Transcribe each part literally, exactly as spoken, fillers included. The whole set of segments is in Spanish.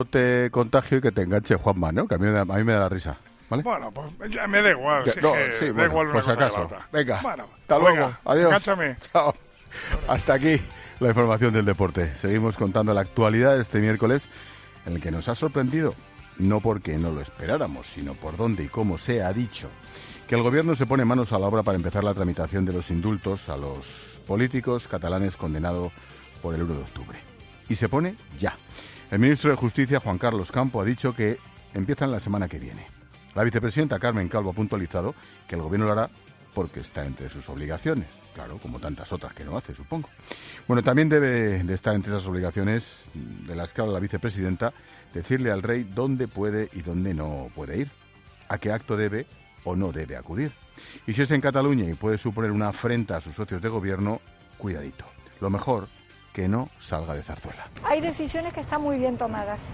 te contagio y que te enganche Juanma, ¿no? Que a mí me da, a mí me da la risa, ¿vale? Bueno, pues ya me da igual. Que, Si no, es que sí, da bueno, igual una por si cosa que la acaso. otra. Venga, Bueno, hasta pues luego. venga, Adiós. engánchame. Chao. Hasta aquí la información del deporte. Seguimos contando la actualidad de este miércoles, en el que nos ha sorprendido, no porque no lo esperáramos, sino por dónde y cómo se ha dicho, que el gobierno se pone manos a la obra para empezar la tramitación de los indultos a los políticos catalanes condenados por el uno de octubre. Y se pone ya. El ministro de Justicia, Juan Carlos Campo, ha dicho que empiezan la semana que viene. La vicepresidenta Carmen Calvo ha puntualizado que el gobierno lo hará porque está entre sus obligaciones. Claro, como tantas otras que no hace, supongo. Bueno, también debe de estar entre esas obligaciones de las que habla la vicepresidenta, decirle al rey dónde puede y dónde no puede ir, a qué acto debe o no debe acudir. Y si es en Cataluña y puede suponer una afrenta a sus socios de gobierno, cuidadito. Lo mejor, que no salga de Zarzuela. Hay decisiones que están muy bien tomadas.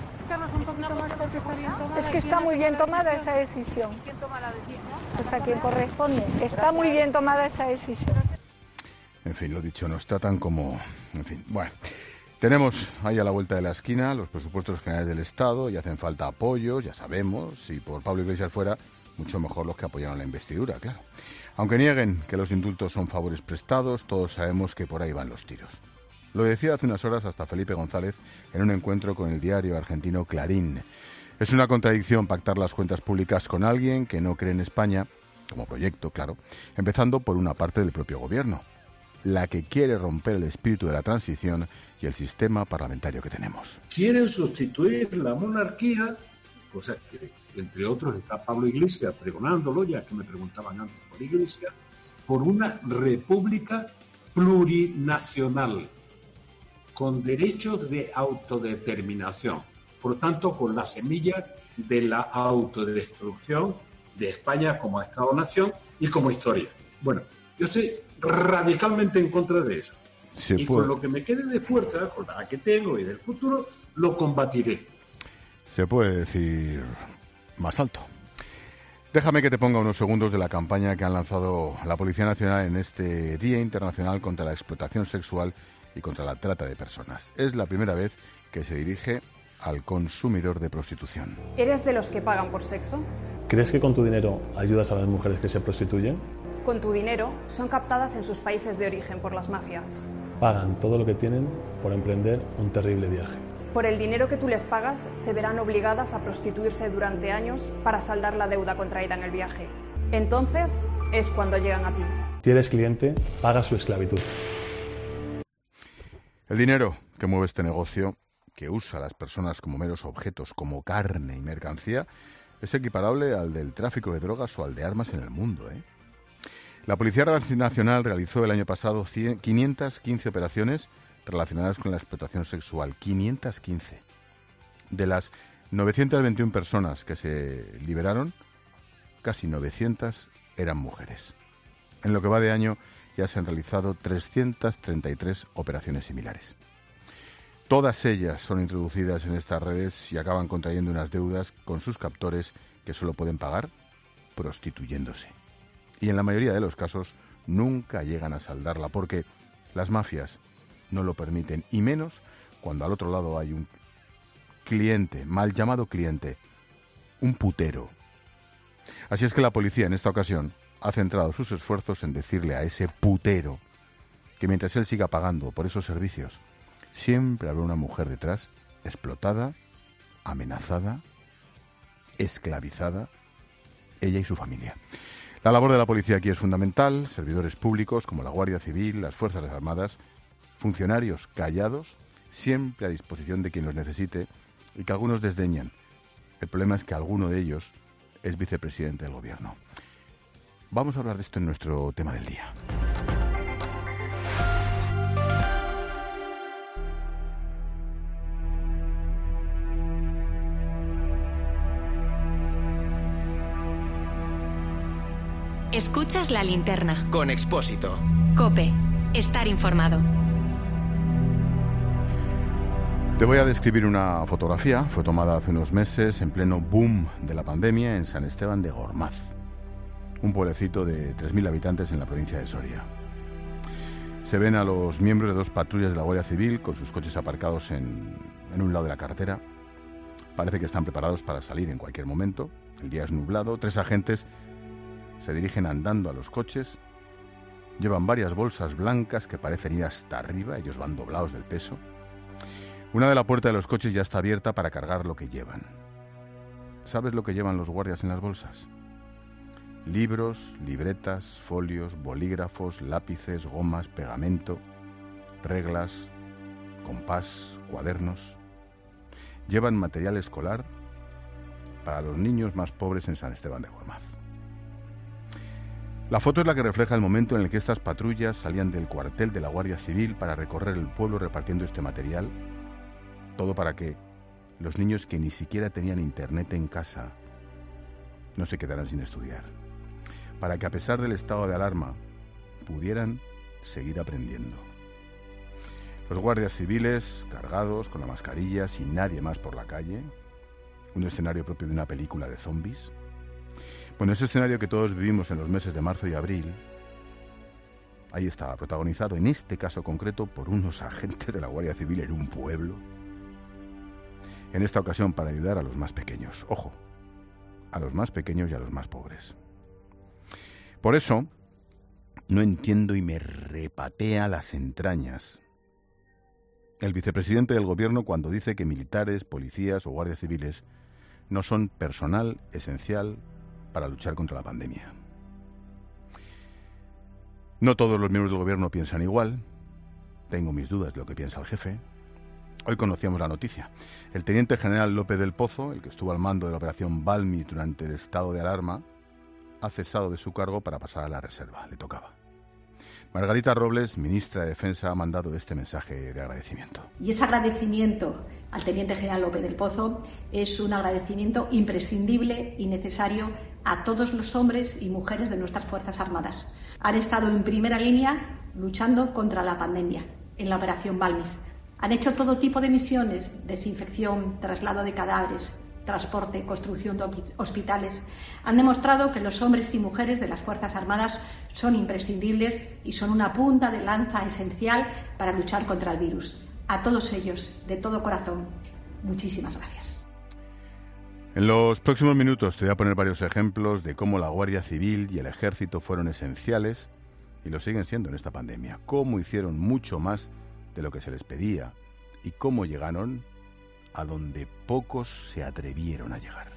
Es que está muy bien tomada esa decisión. ¿Quién toma la decisión? Pues a quien corresponde. Está muy bien tomada esa decisión. En fin, lo dicho, nos tratan como... En fin, bueno. Tenemos ahí a la vuelta de la esquina los presupuestos generales del Estado y hacen falta apoyos, ya sabemos. Si por Pablo Iglesias fuera, mucho mejor los que apoyaron la investidura, claro. Aunque nieguen que los indultos son favores prestados, todos sabemos que por ahí van los tiros. Lo decía hace unas horas hasta Felipe González en un encuentro con el diario argentino Clarín. Es una contradicción pactar las cuentas públicas con alguien que no cree en España, como proyecto, claro, empezando por una parte del propio gobierno, la que quiere romper el espíritu de la transición y el sistema parlamentario que tenemos. Quieren sustituir la monarquía, cosa que entre otros está Pablo Iglesias pregonándolo, ya que me preguntaban antes por Iglesias, por una república plurinacional, con derechos de autodeterminación, por lo tanto con la semilla de la autodestrucción de España como Estado-nación y como historia. Bueno, yo estoy radicalmente en contra de eso. Se y puede. con lo que me quede de fuerza, con la que tengo y del futuro, lo combatiré. Se puede decir más alto. Déjame que te ponga unos segundos de la campaña que han lanzado la Policía Nacional en este Día Internacional contra la Explotación Sexual y contra la trata de personas. Es la primera vez que se dirige al consumidor de prostitución. ¿Eres de los que pagan por sexo? ¿Crees que con tu dinero ayudas a las mujeres que se prostituyen? Con tu dinero son captadas en sus países de origen por las mafias. Pagan todo lo que tienen por emprender un terrible viaje. Por el dinero que tú les pagas, se verán obligadas a prostituirse durante años para saldar la deuda contraída en el viaje. Entonces es cuando llegan a ti. Si eres cliente, pagas su esclavitud. El dinero que mueve este negocio, que usa a las personas como meros objetos, como carne y mercancía, es equiparable al del tráfico de drogas o al de armas en el mundo, ¿eh? La Policía Nacional realizó el año pasado quinientas quince operaciones relacionadas con la explotación sexual. quinientas quince. De las novecientas veintiuna personas que se liberaron, casi novecientas eran mujeres. En lo que va de año ya se han realizado trescientas treinta y tres operaciones similares. Todas ellas son introducidas en estas redes y acaban contrayendo unas deudas con sus captores que solo pueden pagar prostituyéndose. Y en la mayoría de los casos nunca llegan a saldarla porque las mafias no lo permiten, y menos cuando al otro lado hay un cliente, mal llamado cliente, un putero. Así es que la policía en esta ocasión ha centrado sus esfuerzos en decirle a ese putero que mientras él siga pagando por esos servicios, siempre habrá una mujer detrás, explotada, amenazada, esclavizada, ella y su familia. La labor de la policía aquí es fundamental, servidores públicos como la Guardia Civil, las Fuerzas Armadas, funcionarios callados, siempre a disposición de quien los necesite y que algunos desdeñan. El problema es que alguno de ellos es vicepresidente del gobierno. Vamos a hablar de esto en nuestro tema del día. Escuchas La Linterna. Con Expósito. COPE. Estar informado. Te voy a describir una fotografía. Fue tomada hace unos meses en pleno boom de la pandemia en San Esteban de Gormaz, un pueblecito de tres mil habitantes en la provincia de Soria. Se ven a los miembros de dos patrullas de la Guardia Civil con sus coches aparcados en, en un lado de la carretera. Parece que están preparados para salir en cualquier momento. El día es nublado. Tres agentes se dirigen andando a los coches. Llevan varias bolsas blancas que parecen ir hasta arriba. Ellos van doblados del peso. Una de las puertas de los coches ya está abierta para cargar lo que llevan. ¿Sabes lo que llevan los guardias en las bolsas? Libros, libretas, folios, bolígrafos, lápices, gomas, pegamento, reglas, compás, cuadernos. Llevan material escolar para los niños más pobres en San Esteban de Gormaz. La foto es la que refleja el momento en el que estas patrullas salían del cuartel de la Guardia Civil para recorrer el pueblo repartiendo este material. Todo para que los niños que ni siquiera tenían internet en casa no se quedaran sin estudiar. Para que a pesar del estado de alarma pudieran seguir aprendiendo. Los guardias civiles cargados con la mascarilla, sin nadie más por la calle. Un escenario propio de una película de zombies. Bueno, ese escenario que todos vivimos en los meses de marzo y abril, ahí estaba, protagonizado en este caso concreto por unos agentes de la Guardia Civil en un pueblo. En esta ocasión para ayudar a los más pequeños. Ojo, a los más pequeños y a los más pobres. Por eso, no entiendo y me repatea las entrañas el vicepresidente del gobierno cuando dice que militares, policías o guardias civiles no son personal esencial para luchar contra la pandemia. No todos los miembros del gobierno piensan igual. Tengo mis dudas de lo que piensa el jefe. Hoy conocíamos la noticia. El teniente general López del Pozo, el que estuvo al mando de la operación Balmis durante el estado de alarma, ha cesado de su cargo para pasar a la reserva. Le tocaba. Margarita Robles, ministra de Defensa, ha mandado este mensaje de agradecimiento. Y ese agradecimiento al teniente general López del Pozo es un agradecimiento imprescindible y necesario a todos los hombres y mujeres de nuestras Fuerzas Armadas. Han estado en primera línea luchando contra la pandemia en la operación Balmis. Han hecho todo tipo de misiones, desinfección, traslado de cadáveres, transporte, construcción de hospitales. Han demostrado que los hombres y mujeres de las Fuerzas Armadas son imprescindibles y son una punta de lanza esencial para luchar contra el virus. A todos ellos, de todo corazón, muchísimas gracias. En los próximos minutos te voy a poner varios ejemplos de cómo la Guardia Civil y el Ejército fueron esenciales y lo siguen siendo en esta pandemia. Cómo hicieron mucho más de lo que se les pedía y cómo llegaron a donde pocos se atrevieron a llegar.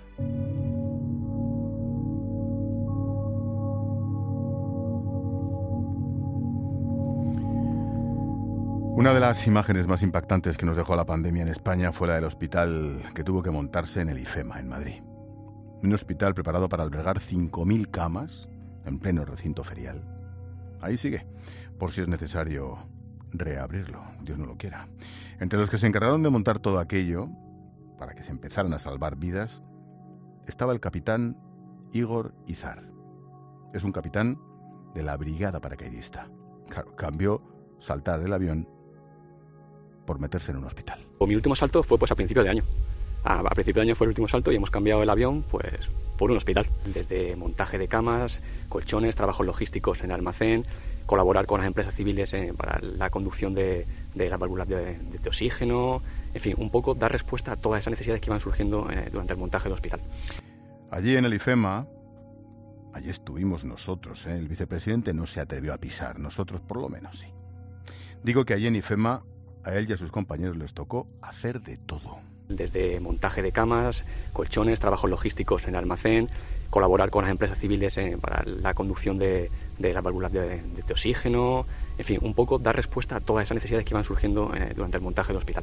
Una de las imágenes más impactantes que nos dejó la pandemia en España fue la del hospital que tuvo que montarse en el IFEMA, en Madrid. Un hospital preparado para albergar cinco mil camas en pleno recinto ferial. Ahí sigue, por si es necesario reabrirlo, Dios no lo quiera. Entre los que se encargaron de montar todo aquello, para que se empezaran a salvar vidas, estaba el capitán Igor Izar. Es un capitán de la brigada paracaidista. Claro, cambió saltar del avión por meterse en un hospital. Mi último salto fue pues a principio de año. A, a principio de año fue el último salto y hemos cambiado el avión pues por un hospital. Desde montaje de camas, colchones, trabajos logísticos en el almacén, colaborar con las empresas civiles eh, para la conducción de, de las válvulas de, de, de oxígeno, en fin, un poco dar respuesta a todas esas necesidades que iban surgiendo eh, durante el montaje del hospital. Allí en el IFEMA, allí estuvimos nosotros, ¿eh? El vicepresidente no se atrevió a pisar, nosotros por lo menos sí. Digo que allí en IFEMA a él y a sus compañeros les tocó hacer de todo. Desde montaje de camas, colchones, trabajos logísticos en el almacén, colaborar con las empresas civiles eh, para la conducción de, de las válvulas de, de, de oxígeno, en fin, un poco dar respuesta a todas esas necesidades que iban surgiendo eh, durante el montaje del hospital.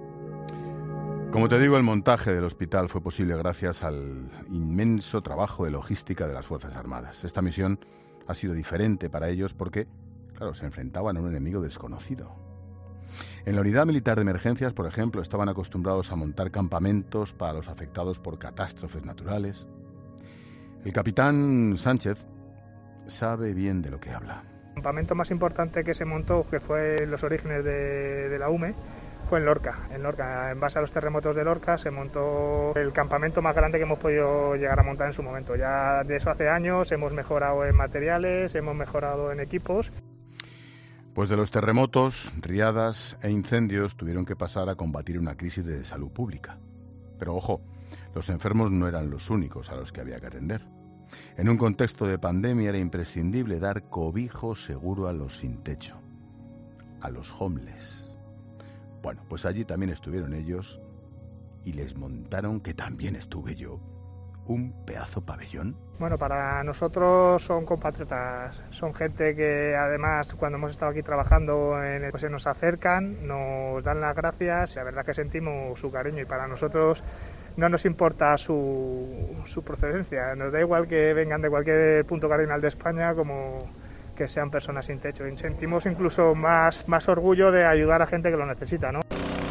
Como te digo, el montaje del hospital fue posible gracias al inmenso trabajo de logística de las Fuerzas Armadas. Esta misión ha sido diferente para ellos porque, claro, se enfrentaban a un enemigo desconocido. En la Unidad Militar de Emergencias, por ejemplo, estaban acostumbrados a montar campamentos para los afectados por catástrofes naturales. El capitán Sánchez sabe bien de lo que habla. El campamento más importante que se montó, que fue en los orígenes de, de la U M E, fue en Lorca. En Lorca, en base a los terremotos de Lorca, se montó el campamento más grande que hemos podido llegar a montar en su momento. Ya de eso hace años hemos mejorado en materiales, hemos mejorado en equipos. Pues de los terremotos, riadas e incendios tuvieron que pasar a combatir una crisis de salud pública. Pero ojo, los enfermos no eran los únicos a los que había que atender. En un contexto de pandemia era imprescindible dar cobijo seguro a los sin techo, a los homeless. Bueno, pues allí también estuvieron ellos y les montaron, que también estuve yo, un pedazo pabellón. Bueno, para nosotros son compatriotas, son gente que además cuando hemos estado aquí trabajando en el, pues se nos acercan, nos dan las gracias y la verdad que sentimos su cariño y para nosotros no nos importa su, su procedencia, nos da igual que vengan de cualquier punto cardinal de España como que sean personas sin techo y sentimos incluso más, más orgullo de ayudar a gente que lo necesita, ¿no?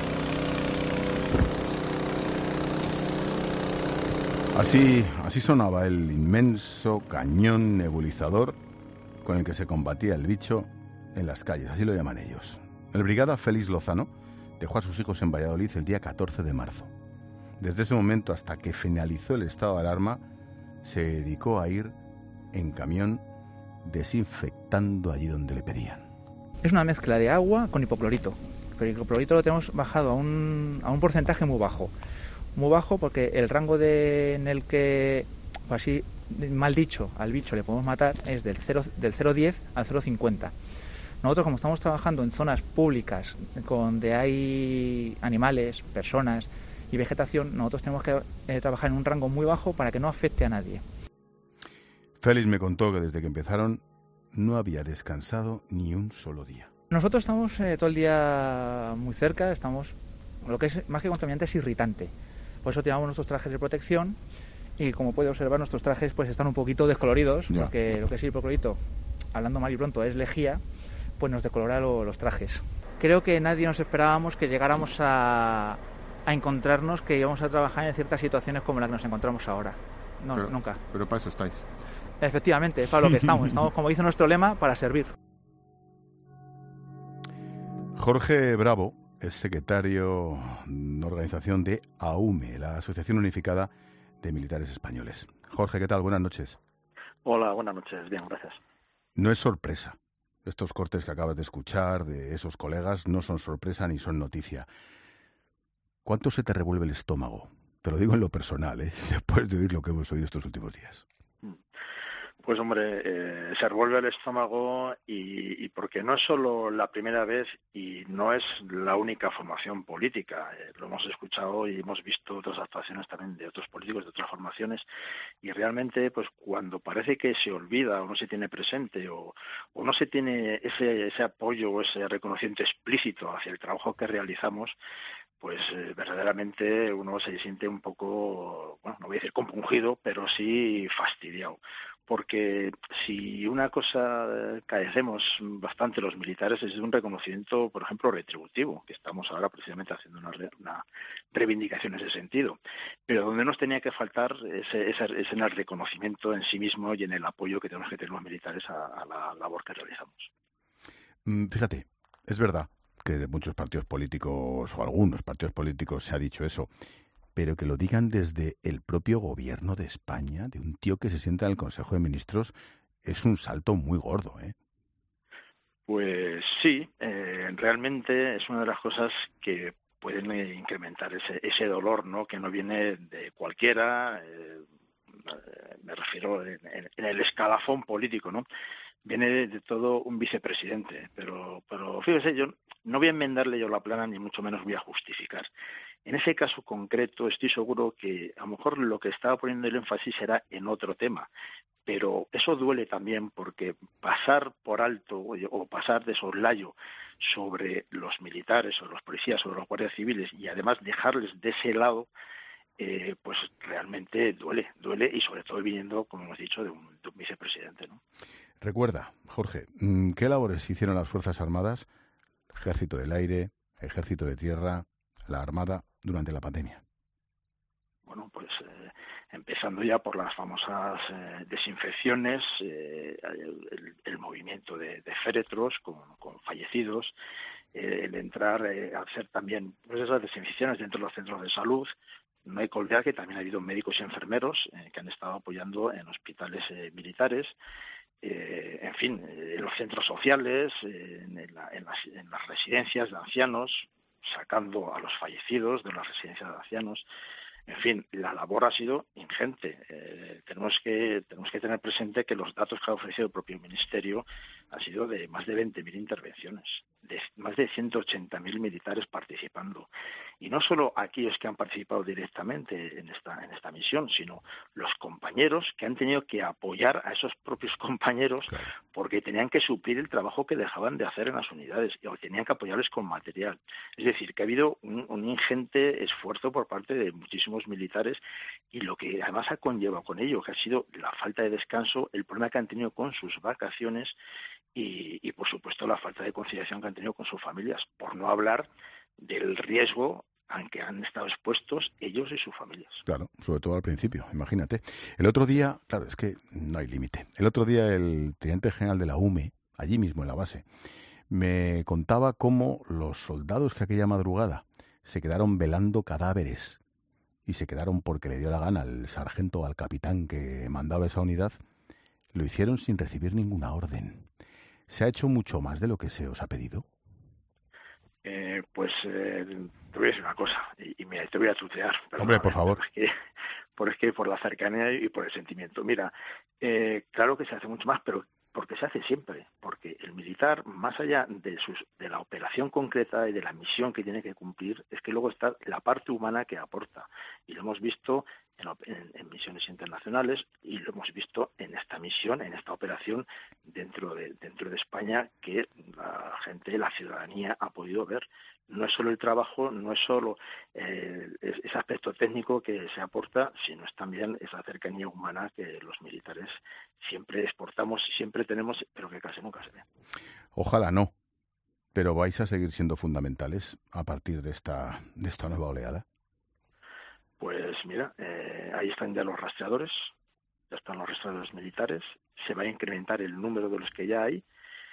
Así, así sonaba el inmenso cañón nebulizador con el que se combatía el bicho en las calles, así lo llaman ellos. El brigada Félix Lozano dejó a sus hijos en Valladolid el día catorce de marzo. Desde ese momento hasta que finalizó el estado de alarma, se dedicó a ir en camión desinfectando allí donde le pedían. Es una mezcla de agua con hipoclorito. Pero el hipoclorito lo tenemos bajado a un, a un porcentaje muy bajo. Muy bajo porque el rango de, en el que, así mal dicho, al bicho le podemos matar es del cero del cero coma diez al cero coma cincuenta. Nosotros, como estamos trabajando en zonas públicas donde hay animales, personas y vegetación, nosotros tenemos que eh, trabajar en un rango muy bajo para que no afecte a nadie. Félix me contó que desde que empezaron no había descansado ni un solo día. Nosotros estamos eh, todo el día muy cerca, estamos, lo que es más que contaminante es irritante. Por eso tiramos nuestros trajes de protección y como puede observar nuestros trajes pues están un poquito descoloridos, ya. Porque lo que es el hipoclorito, hablando mal y pronto, es lejía, pues nos decolora lo, los trajes. Creo que nadie nos esperábamos que llegáramos a, a encontrarnos, que íbamos a trabajar en ciertas situaciones como la que nos encontramos ahora. No, pero, nunca. Pero para eso estáis. Efectivamente, es para lo que estamos. Estamos, como dice nuestro lema, para servir. Jorge Bravo es secretario de organización de AUME, la Asociación Unificada de Militares Españoles. Jorge, ¿qué tal? Buenas noches. Hola, buenas noches. Bien, gracias. No es sorpresa. Estos cortes que acabas de escuchar de esos colegas no son sorpresa ni son noticia. ¿Cuánto se te revuelve el estómago? Te lo digo en lo personal, ¿eh? Después de oír lo que hemos oído estos últimos días. Pues hombre, eh, se revuelve el estómago y, y porque no es solo la primera vez y no es la única formación política. Eh, lo hemos escuchado y hemos visto otras actuaciones también de otros políticos, de otras formaciones, y realmente pues cuando parece que se olvida o no se tiene presente o, o no se tiene ese, ese apoyo o ese reconocimiento explícito hacia el trabajo que realizamos, pues eh, verdaderamente uno se siente un poco, bueno, no voy a decir compungido, pero sí fastidiado. Porque si una cosa carecemos bastante los militares es de un reconocimiento, por ejemplo, retributivo, que estamos ahora precisamente haciendo una, re, una reivindicación en ese sentido. Pero donde nos tenía que faltar ese, ese, es en el reconocimiento en sí mismo y en el apoyo que tenemos que tener los militares a, a la labor que realizamos. Fíjate, es verdad que de muchos partidos políticos o algunos partidos políticos se ha dicho eso, pero que lo digan desde el propio gobierno de España, de un tío que se sienta en el Consejo de Ministros, es un salto muy gordo, ¿eh? Pues sí, eh, realmente es una de las cosas que pueden eh, incrementar ese, ese dolor, ¿no? Que no viene de cualquiera, eh, me refiero en, en, en el escalafón político, ¿no? Viene de, de todo un vicepresidente, pero, pero fíjese, yo no voy a enmendarle yo la plana ni mucho menos voy a justificar. En ese caso concreto estoy seguro que a lo mejor lo que estaba poniendo el énfasis era en otro tema, pero eso duele también porque pasar por alto o pasar de soslayo sobre los militares o los policías o los guardias civiles y además dejarles de ese lado, eh, pues realmente duele, duele y sobre todo viniendo, como hemos dicho, de un, de un vicepresidente, ¿no? Recuerda, Jorge, ¿qué labores hicieron las Fuerzas Armadas, Ejército del Aire, Ejército de Tierra, la Armada durante la pandemia? Bueno, pues eh, empezando ya por las famosas eh, desinfecciones, eh, el, el, el movimiento de, de féretros con, con fallecidos, eh, el entrar eh, a hacer también pues esas desinfecciones dentro de los centros de salud. No hay que olvidar que también ha habido médicos y enfermeros eh, que han estado apoyando en hospitales eh, militares. Eh, en fin, en los centros sociales, eh, en, la, en, las, en las residencias de ancianos, sacando a los fallecidos de las residencias de ancianos, En fin, la labor ha sido ingente. Eh, tenemos que tenemos que tener presente que los datos que ha ofrecido el propio Ministerio han sido de más de veinte mil intervenciones, de más de ciento ochenta mil militares participando. Y no solo aquellos que han participado directamente en esta en esta misión, sino los compañeros que han tenido que apoyar a esos propios compañeros porque tenían que suplir el trabajo que dejaban de hacer en las unidades o tenían que apoyarles con material. Es decir, que ha habido un, un ingente esfuerzo por parte de muchísimos militares y lo que además ha conllevado con ello, que ha sido la falta de descanso, el problema que han tenido con sus vacaciones y, y por supuesto, la falta de conciliación que han tenido con sus familias, por no hablar del riesgo al que han estado expuestos ellos y sus familias. Claro, sobre todo al principio, imagínate. El otro día, claro, es que no hay límite. El otro día el teniente general de la U M E, allí mismo en la base, me contaba cómo los soldados que aquella madrugada se quedaron velando cadáveres y se quedaron porque le dio la gana al sargento o al capitán que mandaba esa unidad, lo hicieron sin recibir ninguna orden. ¿Se ha hecho mucho más de lo que se os ha pedido? Eh, pues eh, te voy a decir una cosa, y, y mira, te voy a tutear. Hombre, por favor. Porque, porque por la cercanía y por el sentimiento. Mira, eh, claro que se hace mucho más, pero porque se hace siempre, porque el militar, más allá de sus de la operación concreta y de la misión que tiene que cumplir, es que luego está la parte humana que aporta. Y lo hemos visto en, en, en misiones internacionales y lo hemos visto en esta misión, en esta operación dentro de dentro de España, que la gente, la ciudadanía ha podido ver. No es solo el trabajo, no es solo eh, ese aspecto técnico que se aporta, sino es también esa cercanía humana que los militares siempre exportamos, siempre tenemos, pero que casi nunca se ve. Ojalá no, pero vais a seguir siendo fundamentales a partir de esta de esta nueva oleada. Pues mira, eh, ahí están ya los rastreadores, ya están los rastreadores militares, se va a incrementar el número de los que ya hay.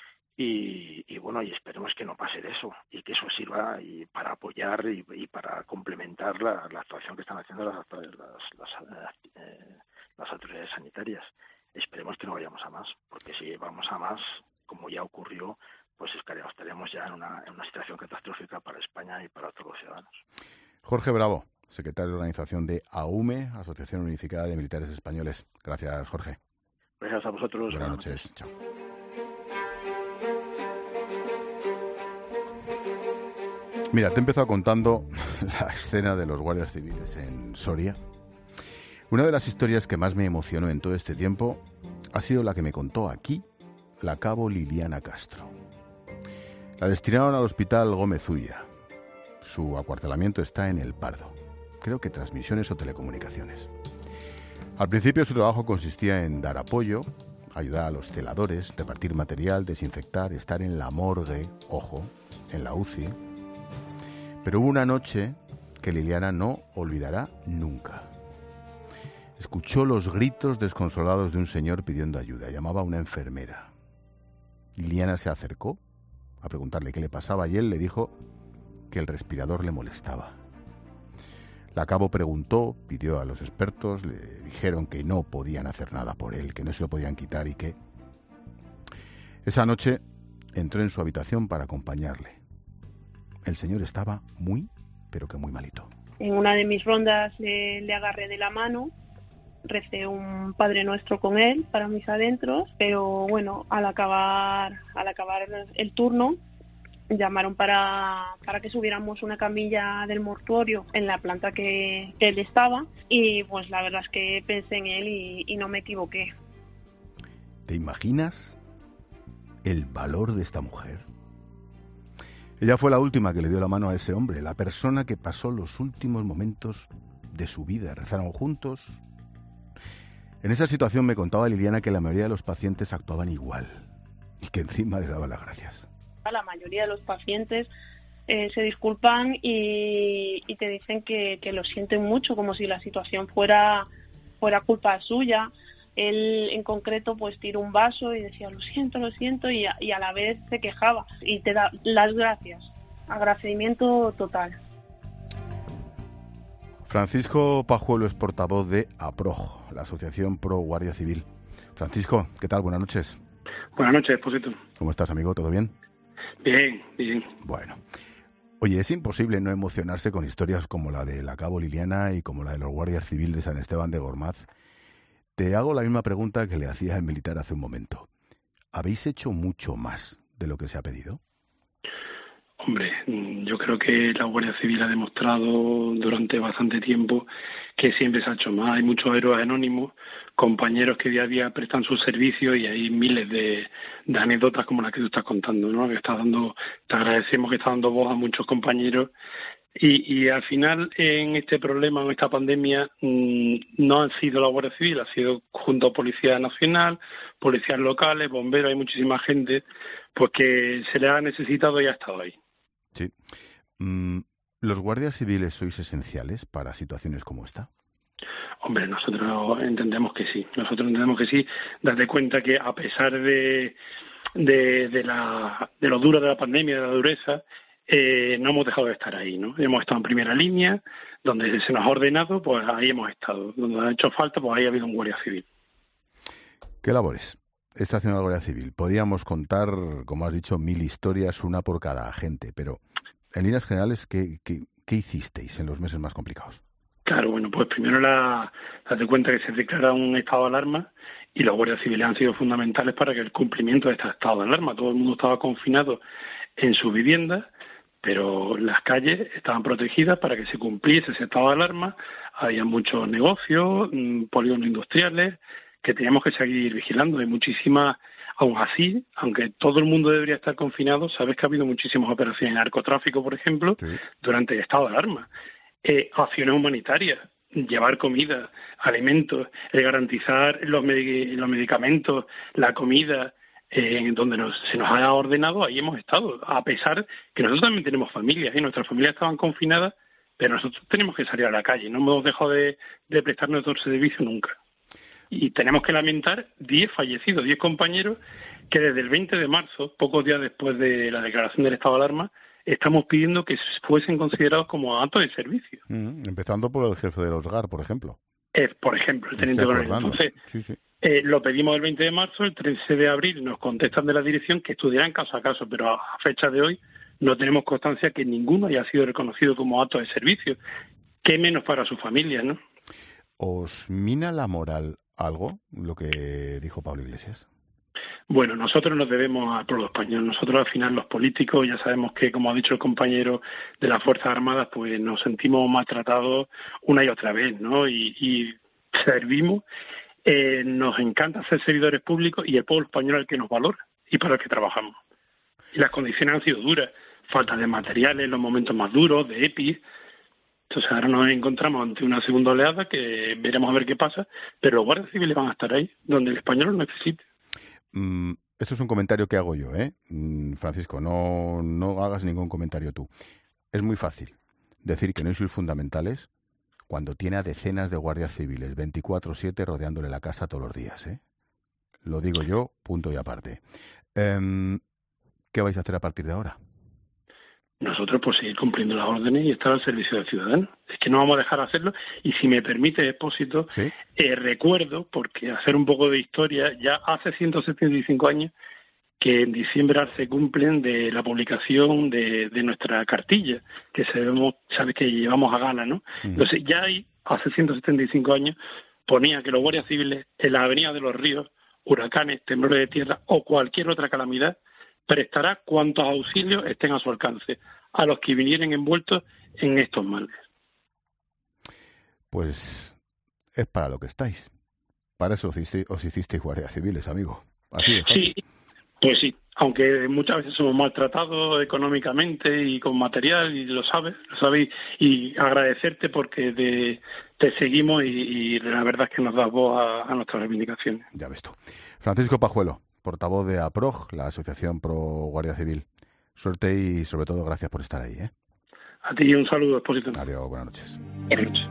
Y, y bueno, y esperemos que no pase de eso y que eso sirva y para apoyar y, y para complementar la, la actuación que están haciendo las, las, las, eh, las autoridades sanitarias. Esperemos que no vayamos a más, porque si vamos a más, como ya ocurrió, pues estaremos ya en una, en una situación catastrófica para España y para todos los ciudadanos. Jorge Bravo, secretario de organización de A U M E, Asociación Unificada de Militares Españoles. Gracias, Jorge. Gracias a vosotros. Buenas noches. Chao. Mira, te he empezado contando la escena de los guardias civiles en Soria. Una de las historias que más me emocionó en todo este tiempo ha sido la que me contó aquí la cabo Liliana Castro. La destinaron al hospital Gómez Ulla. Su acuartelamiento está en El Pardo. Creo que transmisiones o telecomunicaciones. Al principio su trabajo consistía en dar apoyo, ayudar a los celadores, repartir material, desinfectar, estar en la morgue, ojo, en la U C I. Pero hubo una noche que Liliana no olvidará nunca. Escuchó los gritos desconsolados de un señor pidiendo ayuda. Llamaba a una enfermera. Liliana se acercó a preguntarle qué le pasaba y él le dijo que el respirador le molestaba. La cabo preguntó, pidió a los expertos, le dijeron que no podían hacer nada por él, que no se lo podían quitar y que... Esa noche entró en su habitación para acompañarle. El señor estaba muy, pero que muy malito. En una de mis rondas le, le agarré de la mano, recé un Padre Nuestro con él para mis adentros, pero bueno, al acabar al acabar el turno, llamaron para, para que subiéramos una camilla del mortuorio en la planta que, que él estaba y pues la verdad es que pensé en él y, y no me equivoqué. ¿Te imaginas el valor de esta mujer? Ella fue la última que le dio la mano a ese hombre, la persona que pasó los últimos momentos de su vida. Rezaron juntos. En esa situación me contaba Liliana que la mayoría de los pacientes actuaban igual y que encima les daban las gracias. La mayoría de los pacientes eh, se disculpan y, y te dicen que, que lo sienten mucho, como si la situación fuera, fuera culpa suya. Él en concreto pues tiró un vaso y decía lo siento, lo siento y a, y a la vez se quejaba y te da las gracias, agradecimiento total. Francisco Pajuelo es portavoz de APROG, la Asociación Pro Guardia Civil. Francisco, ¿qué tal? Buenas noches. Buenas noches, Esposito. ¿Cómo estás, amigo? ¿Todo bien? Bien, bien. Bueno, Oye, es imposible no emocionarse con historias como la de la Cabo Liliana y como la de los guardias civiles de San Esteban de Gormaz. Te hago la misma pregunta que le hacía el militar hace un momento. ¿Habéis hecho mucho más de lo que se ha pedido? Hombre, yo creo que la Guardia Civil ha demostrado durante bastante tiempo que siempre se ha hecho más. Hay muchos héroes anónimos, compañeros que día a día prestan sus servicios y hay miles de, de anécdotas como las que tú estás contando, ¿no? Que estás dando, te agradecemos que estás dando voz a muchos compañeros y, y al final en este problema, en esta pandemia, mmm, no ha sido la Guardia Civil, ha sido junto a Policía Nacional, policías locales, bomberos, hay muchísima gente pues que se les ha necesitado y ha estado ahí. Sí. Mm, ¿Los guardias civiles sois esenciales para situaciones como esta? Hombre, nosotros entendemos que sí. Nosotros entendemos que sí. Date cuenta que a pesar de de, de, la, de lo duro de la pandemia, de la dureza, eh, no hemos dejado de estar ahí, ¿no? Hemos estado en primera línea, donde se nos ha ordenado, pues ahí hemos estado. Donde ha hecho falta, pues ahí ha habido un guardia civil. ¿Qué labores está haciendo la Guardia Civil? Podíamos contar, como has dicho, mil historias, una por cada agente, pero en líneas generales, ¿qué, qué, qué hicisteis en los meses más complicados? Claro, bueno, pues primero la, date cuenta que se declara un estado de alarma y los guardias civiles han sido fundamentales para que el cumplimiento de este estado de alarma. Todo el mundo estaba confinado en sus viviendas, pero las calles estaban protegidas para que se cumpliese ese estado de alarma. Había muchos negocios, polígonos industriales, que teníamos que seguir vigilando. Hay muchísimas, aún así, aunque todo el mundo debería estar confinado, sabes que ha habido muchísimas operaciones de narcotráfico, por ejemplo, sí, durante el estado de alarma. Eh, acciones humanitarias, llevar comida, alimentos, eh, garantizar los, med- los medicamentos, la comida, eh, donde nos, se nos ha ordenado, ahí hemos estado, a pesar que nosotros también tenemos familias, y nuestras familias estaban confinadas, pero nosotros tenemos que salir a la calle, no hemos dejado de, de prestar nuestro servicio nunca. Y tenemos que lamentar diez fallecidos, diez compañeros que desde el veinte de marzo, pocos días después de la declaración del estado de alarma, estamos pidiendo que fuesen considerados como actos de servicio. Mm, empezando por el jefe de los G A R, por ejemplo. Eh, por ejemplo, el teniente coronel. Entonces, sí, sí. Eh, lo pedimos el veinte de marzo, el trece de abril nos contestan de la dirección que estudiarán caso a caso, pero a fecha de hoy no tenemos constancia que ninguno haya sido reconocido como acto de servicio. Qué menos para su familia, ¿no? ¿Os mina la moral algo lo que dijo Pablo Iglesias? Bueno, nosotros nos debemos al pueblo español. Nosotros al final los políticos ya sabemos que, como ha dicho el compañero de las Fuerzas Armadas, pues nos sentimos maltratados una y otra vez, ¿no? Y, y servimos, eh, nos encanta ser servidores públicos y el pueblo español es el que nos valora y para el que trabajamos. Y las condiciones han sido duras, falta de materiales en los momentos más duros, de E P I. Entonces ahora nos encontramos ante una segunda oleada que veremos a ver qué pasa, pero los guardias civiles van a estar ahí, donde el español lo necesite. Mm, esto es un comentario que hago yo, ¿eh? Mm, Francisco, no, no hagas ningún comentario tú. Es muy fácil decir que no sois fundamentales cuando tiene a decenas de guardias civiles veinticuatro siete rodeándole la casa todos los días, ¿eh? Lo digo yo, punto y aparte. Eh, ¿Qué vais a hacer a partir de ahora? Nosotros pues seguir cumpliendo las órdenes y estar al servicio del ciudadano. Es que no vamos a dejar de hacerlo. Y si me permite, Expósito, ¿sí? eh, recuerdo, porque hacer un poco de historia, ya hace ciento setenta y cinco años que en diciembre se cumplen de la publicación de, de nuestra cartilla, que sabemos, sabes que llevamos a gala, ¿no? Uh-huh. Entonces ya ahí, hace ciento setenta y cinco años, ponía que los guardias civiles en la avenida de los ríos, huracanes, temblores de tierra o cualquier otra calamidad, prestará cuantos auxilios estén a su alcance a los que vinieren envueltos en estos males. Pues es para lo que estáis. Para eso os hicisteis, os hicisteis guardias civiles, amigo. Así de fácil. Sí, pues sí. Aunque muchas veces somos maltratados económicamente y con material, y lo sabes, lo sabéis, y agradecerte porque te, te seguimos y, y la verdad es que nos das voz a, a nuestras reivindicaciones. Ya ves tú. Francisco Pajuelo, portavoz de APROG, la Asociación Pro Guardia Civil. Suerte y, sobre todo, gracias por estar ahí, ¿eh? A ti un saludo, Expósito. Adiós, buenas noches. Buenas noches.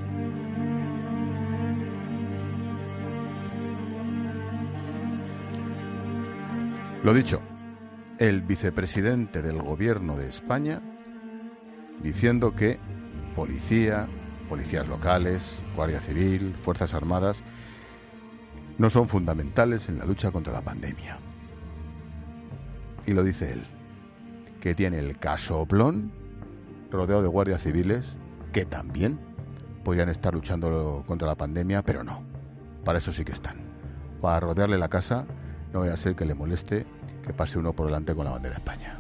Lo dicho, el vicepresidente del Gobierno de España diciendo que policía, policías locales, Guardia Civil, Fuerzas Armadas no son fundamentales en la lucha contra la pandemia. Y lo dice él, que tiene el casoplón rodeado de guardias civiles que también podrían estar luchando contra la pandemia, pero no. Para eso sí que están. Para rodearle la casa, no vaya a ser que le moleste que pase uno por delante con la bandera de España.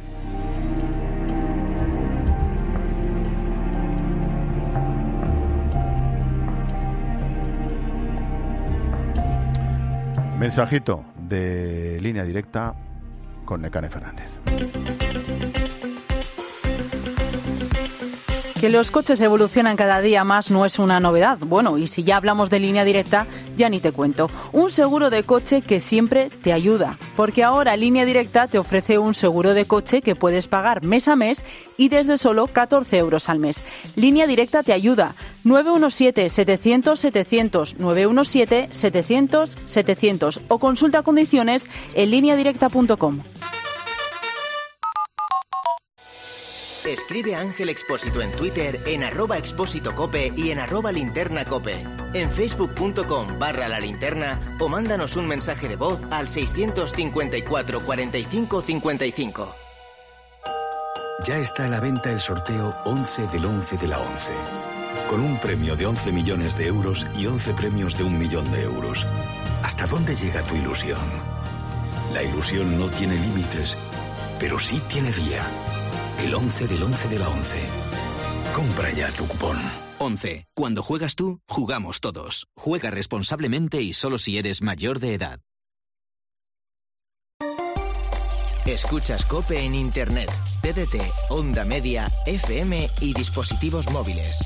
Mensajito de Línea Directa con Nekane Fernández. Que los coches evolucionan cada día más no es una novedad. Bueno, y si ya hablamos de Línea Directa, ya ni te cuento. Un seguro de coche que siempre te ayuda. Porque ahora Línea Directa te ofrece un seguro de coche que puedes pagar mes a mes y desde solo catorce euros al mes. Línea Directa te ayuda. nueve uno siete, setecientos, setecientos, nueve uno siete, setecientos, setecientos o consulta condiciones en línea directa punto com. Escribe a Ángel Expósito en Twitter, en arroba expósito cope y en arroba linterna cope. En facebook.com barra la linterna o mándanos un mensaje de voz al seiscientos cincuenta y cuatro, cuarenta y cinco, cincuenta y cinco. Ya está a la venta el sorteo once del once de la once. Con un premio de once millones de euros y once premios de un millón de euros. ¿Hasta dónde llega tu ilusión? La ilusión no tiene límites, pero sí tiene día. El once del once de la once. Compra ya tu cupón. once. Cuando juegas tú, jugamos todos. Juega responsablemente y solo si eres mayor de edad. Escuchas COPE en Internet, T D T, Onda Media, F M y dispositivos móviles.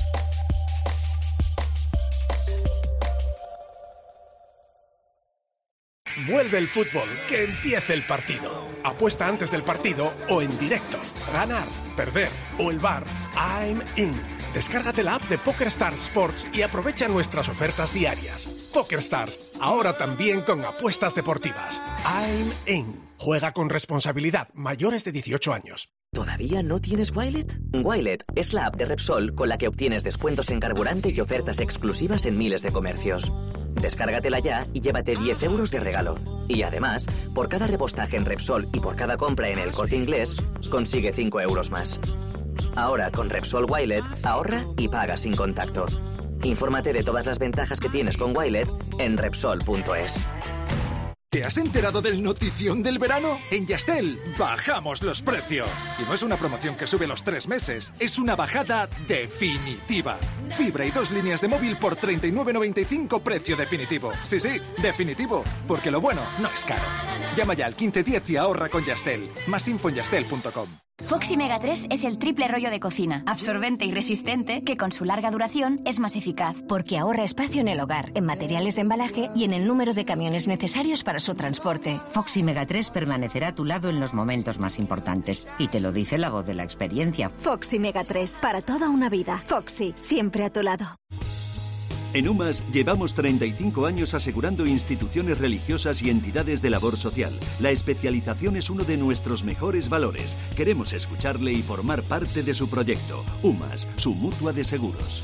Vuelve el fútbol, que empiece el partido. Apuesta antes del partido o en directo. Ganar, perder o el V A R. I'm in. Descárgate la app de PokerStars Sports y aprovecha nuestras ofertas diarias. PokerStars, ahora también con apuestas deportivas. I'm in. Juega con responsabilidad, mayores de dieciocho años. ¿Todavía no tienes Wilet? Wilet es la app de Repsol con la que obtienes descuentos en carburante y ofertas exclusivas en miles de comercios. Descárgatela ya y llévate diez euros de regalo. Y además, por cada repostaje en Repsol y por cada compra en El Corte Inglés, consigue cinco euros más. Ahora con Repsol Wilet, ahorra y paga sin contacto. Infórmate de todas las ventajas que tienes con Wilet en Repsol punto es. ¿Te has enterado del notición del verano? En Yastel bajamos los precios. Y no es una promoción que sube los tres meses, es una bajada definitiva. Fibra y dos líneas de móvil por treinta y nueve noventa y cinco, precio definitivo. Sí, sí, definitivo, porque lo bueno no es caro. Llama ya al quince diez y ahorra con Yastel. Más info en yastel punto com. Foxy Mega tres es el triple rollo de cocina, absorbente y resistente, que con su larga duración es más eficaz, porque ahorra espacio en el hogar, en materiales de embalaje y en el número de camiones necesarios para su transporte. Foxy Mega tres permanecerá a tu lado en los momentos más importantes, y te lo dice la voz de la experiencia. Foxy Mega tres, para toda una vida. Foxy, siempre a tu lado. En UMAS llevamos treinta y cinco años asegurando instituciones religiosas y entidades de labor social. La especialización es uno de nuestros mejores valores. Queremos escucharle y formar parte de su proyecto. UMAS, su mutua de seguros.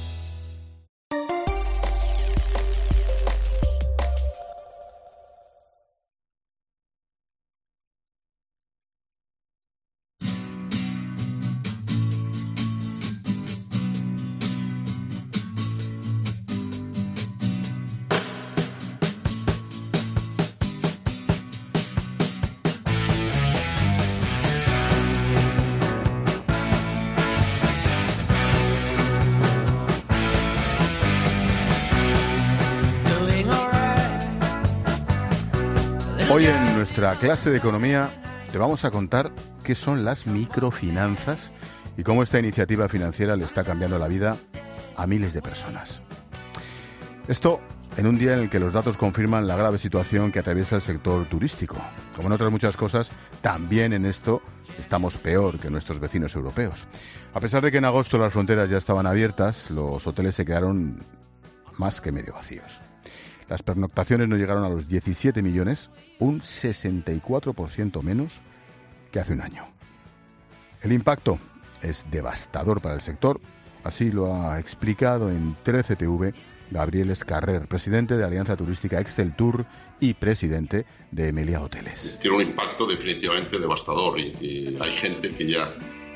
Hoy en nuestra clase de economía te vamos a contar qué son las microfinanzas y cómo esta iniciativa financiera le está cambiando la vida a miles de personas. Esto en un día en el que los datos confirman la grave situación que atraviesa el sector turístico. Como en otras muchas cosas, también en esto estamos peor que nuestros vecinos europeos. A pesar de que en agosto las fronteras ya estaban abiertas, los hoteles se quedaron más que medio vacíos. Las pernoctaciones no llegaron a los diecisiete millones, un sesenta y cuatro por ciento menos que hace un año. El impacto es devastador para el sector, así lo ha explicado en trece T V Gabriel Escarrer, presidente de Alianza Turística Exceltour y presidente de Meliá Hoteles. Tiene un impacto definitivamente devastador y, y hay gente que ya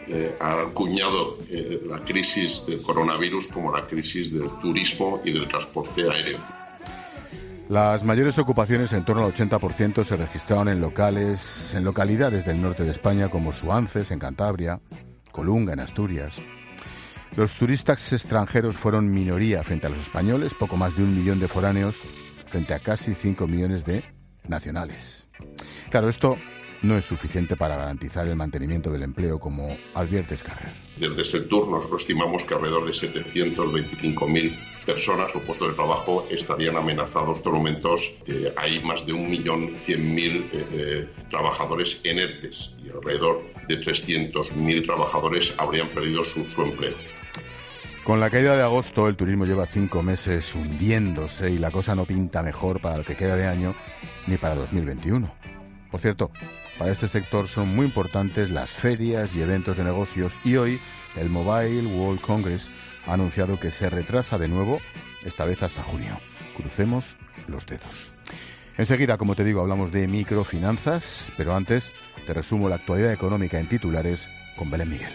eh, ha acuñado eh, la crisis del coronavirus como la crisis del turismo y del transporte aéreo. Las mayores ocupaciones, en torno al ochenta por ciento, se registraron en locales, en localidades del norte de España como Suances, en Cantabria, Colunga, en Asturias. Los turistas extranjeros fueron minoría frente a los españoles, poco más de un millón de foráneos frente a casi cinco millones de nacionales. Claro, esto no es suficiente para garantizar el mantenimiento del empleo, como advierte Escarrer. Desde Sectur nosotros estimamos que alrededor de setecientos veinticinco mil personas o puestos de trabajo estarían amenazados. En estos momentos eh, hay más de un millón cien mil eh, eh, trabajadores en ERTES y alrededor de trescientos mil trabajadores habrían perdido su, su empleo. Con la caída de agosto, el turismo lleva cinco meses hundiéndose y la cosa no pinta mejor para lo que queda de año ni para dos mil veintiuno. Por cierto, para este sector son muy importantes las ferias y eventos de negocios y hoy el Mobile World Congress ha anunciado que se retrasa de nuevo, esta vez hasta junio. Crucemos los dedos. Enseguida, como te digo, hablamos de microfinanzas, pero antes te resumo la actualidad económica en titulares con Belén Miguel.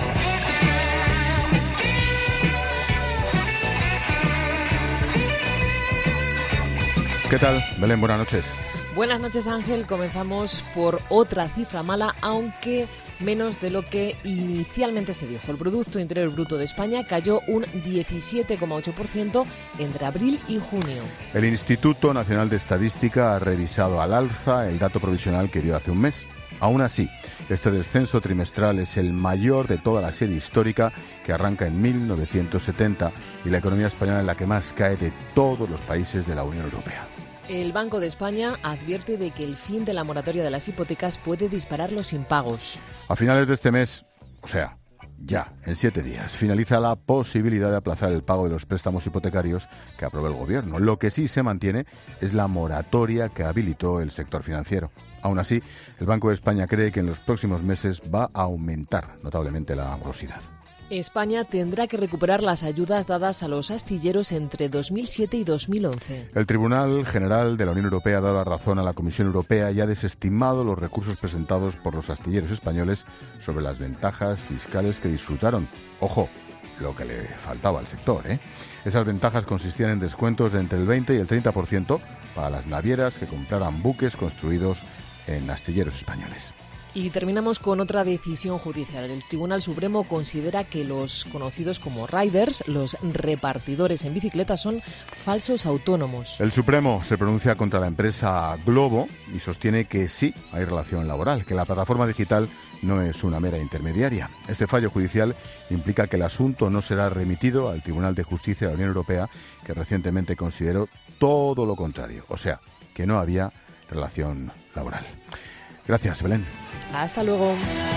¿Qué tal, Belén? Buenas noches. Buenas noches, Ángel. Comenzamos por otra cifra mala, aunque menos de lo que inicialmente se dijo. El Producto Interior Bruto de España cayó un diecisiete coma ocho por ciento entre abril y junio. El Instituto Nacional de Estadística ha revisado al alza el dato provisional que dio hace un mes. Aún así, este descenso trimestral es el mayor de toda la serie histórica, que arranca en mil novecientos setenta, y la economía española es la que más cae de todos los países de la Unión Europea. El Banco de España advierte de que el fin de la moratoria de las hipotecas puede disparar los impagos. A finales de este mes, o sea, ya, en siete días, finaliza la posibilidad de aplazar el pago de los préstamos hipotecarios que aprobó el Gobierno. Lo que sí se mantiene es la moratoria que habilitó el sector financiero. Aún así, el Banco de España cree que en los próximos meses va a aumentar notablemente la morosidad. España tendrá que recuperar las ayudas dadas a los astilleros entre dos mil siete y dos mil once. El Tribunal General de la Unión Europea ha dado la razón a la Comisión Europea y ha desestimado los recursos presentados por los astilleros españoles sobre las ventajas fiscales que disfrutaron. Ojo, lo que le faltaba al sector, ¿eh? Esas ventajas consistían en descuentos de entre el veinte y el treinta por ciento para las navieras que compraran buques construidos en astilleros españoles. Y terminamos con otra decisión judicial. El Tribunal Supremo considera que los conocidos como riders, los repartidores en bicicleta, son falsos autónomos. El Supremo se pronuncia contra la empresa Globo y sostiene que sí hay relación laboral, que la plataforma digital no es una mera intermediaria. Este fallo judicial implica que el asunto no será remitido al Tribunal de Justicia de la Unión Europea, que recientemente consideró todo lo contrario, o sea, que no había relación laboral. Gracias, Belén. Hasta luego.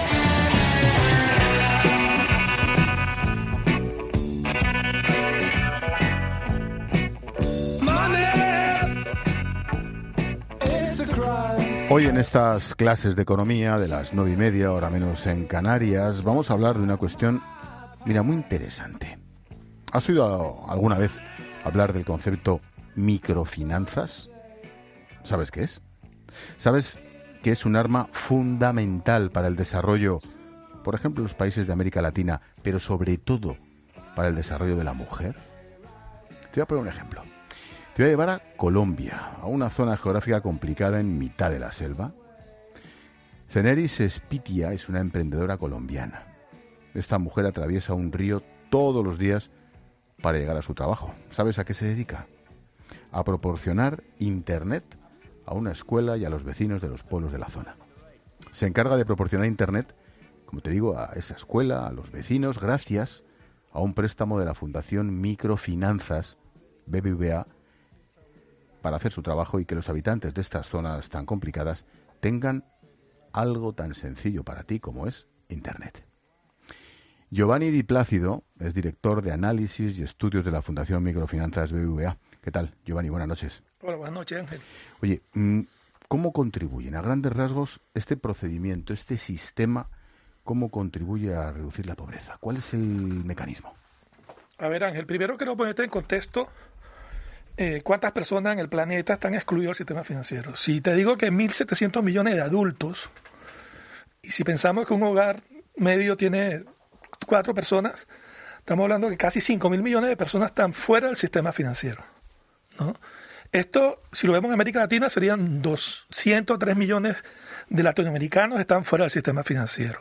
Hoy en estas clases de economía de las nueve y media, hora menos en Canarias, vamos a hablar de una cuestión, mira, muy interesante. ¿Has oído alguna vez hablar del concepto microfinanzas? ¿Sabes qué es? ¿Sabes que es un arma fundamental para el desarrollo, por ejemplo, en los países de América Latina, pero sobre todo para el desarrollo de la mujer? Te voy a poner un ejemplo. Te voy a llevar a Colombia, a una zona geográfica complicada en mitad de la selva. Ceneris Espitia es una emprendedora colombiana. Esta mujer atraviesa un río todos los días para llegar a su trabajo. ¿Sabes a qué se dedica? A proporcionar internet a una escuela y a los vecinos de los pueblos de la zona. Se encarga de proporcionar internet, como te digo, a esa escuela, a los vecinos, gracias a un préstamo de la Fundación Microfinanzas, B B V A, para hacer su trabajo y que los habitantes de estas zonas tan complicadas tengan algo tan sencillo para ti como es internet. Giovanni Di Plácido es director de análisis y estudios de la Fundación Microfinanzas B B V A. ¿Qué tal, Giovanni? Buenas noches. Hola, buenas noches, Ángel. Oye, ¿cómo contribuyen a grandes rasgos este procedimiento, este sistema, cómo contribuye a reducir la pobreza? ¿Cuál es el mecanismo? A ver, Ángel, primero quiero ponerte en contexto eh, cuántas personas en el planeta están excluidas del sistema financiero. Si te digo que mil setecientos millones de adultos, y si pensamos que un hogar medio tiene cuatro personas, estamos hablando que casi cinco mil millones de personas están fuera del sistema financiero, ¿no? Esto, si lo vemos en América Latina, serían doscientos tres millones de latinoamericanos que están fuera del sistema financiero.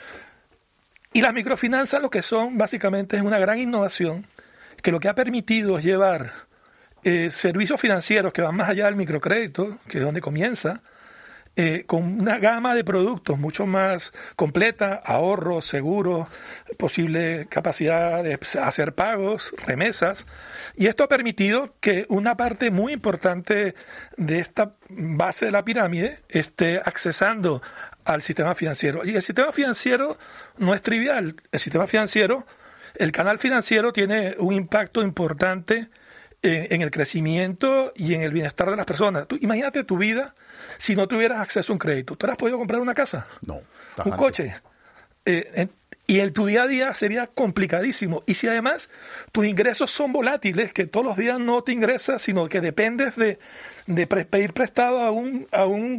Y las microfinanzas lo que son básicamente es una gran innovación que lo que ha permitido es llevar eh, servicios financieros que van más allá del microcrédito, que es donde comienza, Eh, con una gama de productos mucho más completa, ahorros, seguros, posible capacidad de hacer pagos, remesas, y esto ha permitido que una parte muy importante de esta base de la pirámide esté accesando al sistema financiero. Y el sistema financiero no es trivial. El sistema financiero, el canal financiero tiene un impacto importante en, en el crecimiento y en el bienestar de las personas. Tú, imagínate tu vida si no tuvieras acceso a un crédito. ¿Tú has podido comprar una casa? No. ¿Un coche? Eh, en, y en tu día a día sería complicadísimo. Y si además tus ingresos son volátiles, que todos los días no te ingresas, sino que dependes de, de pre- pedir prestado a un, a un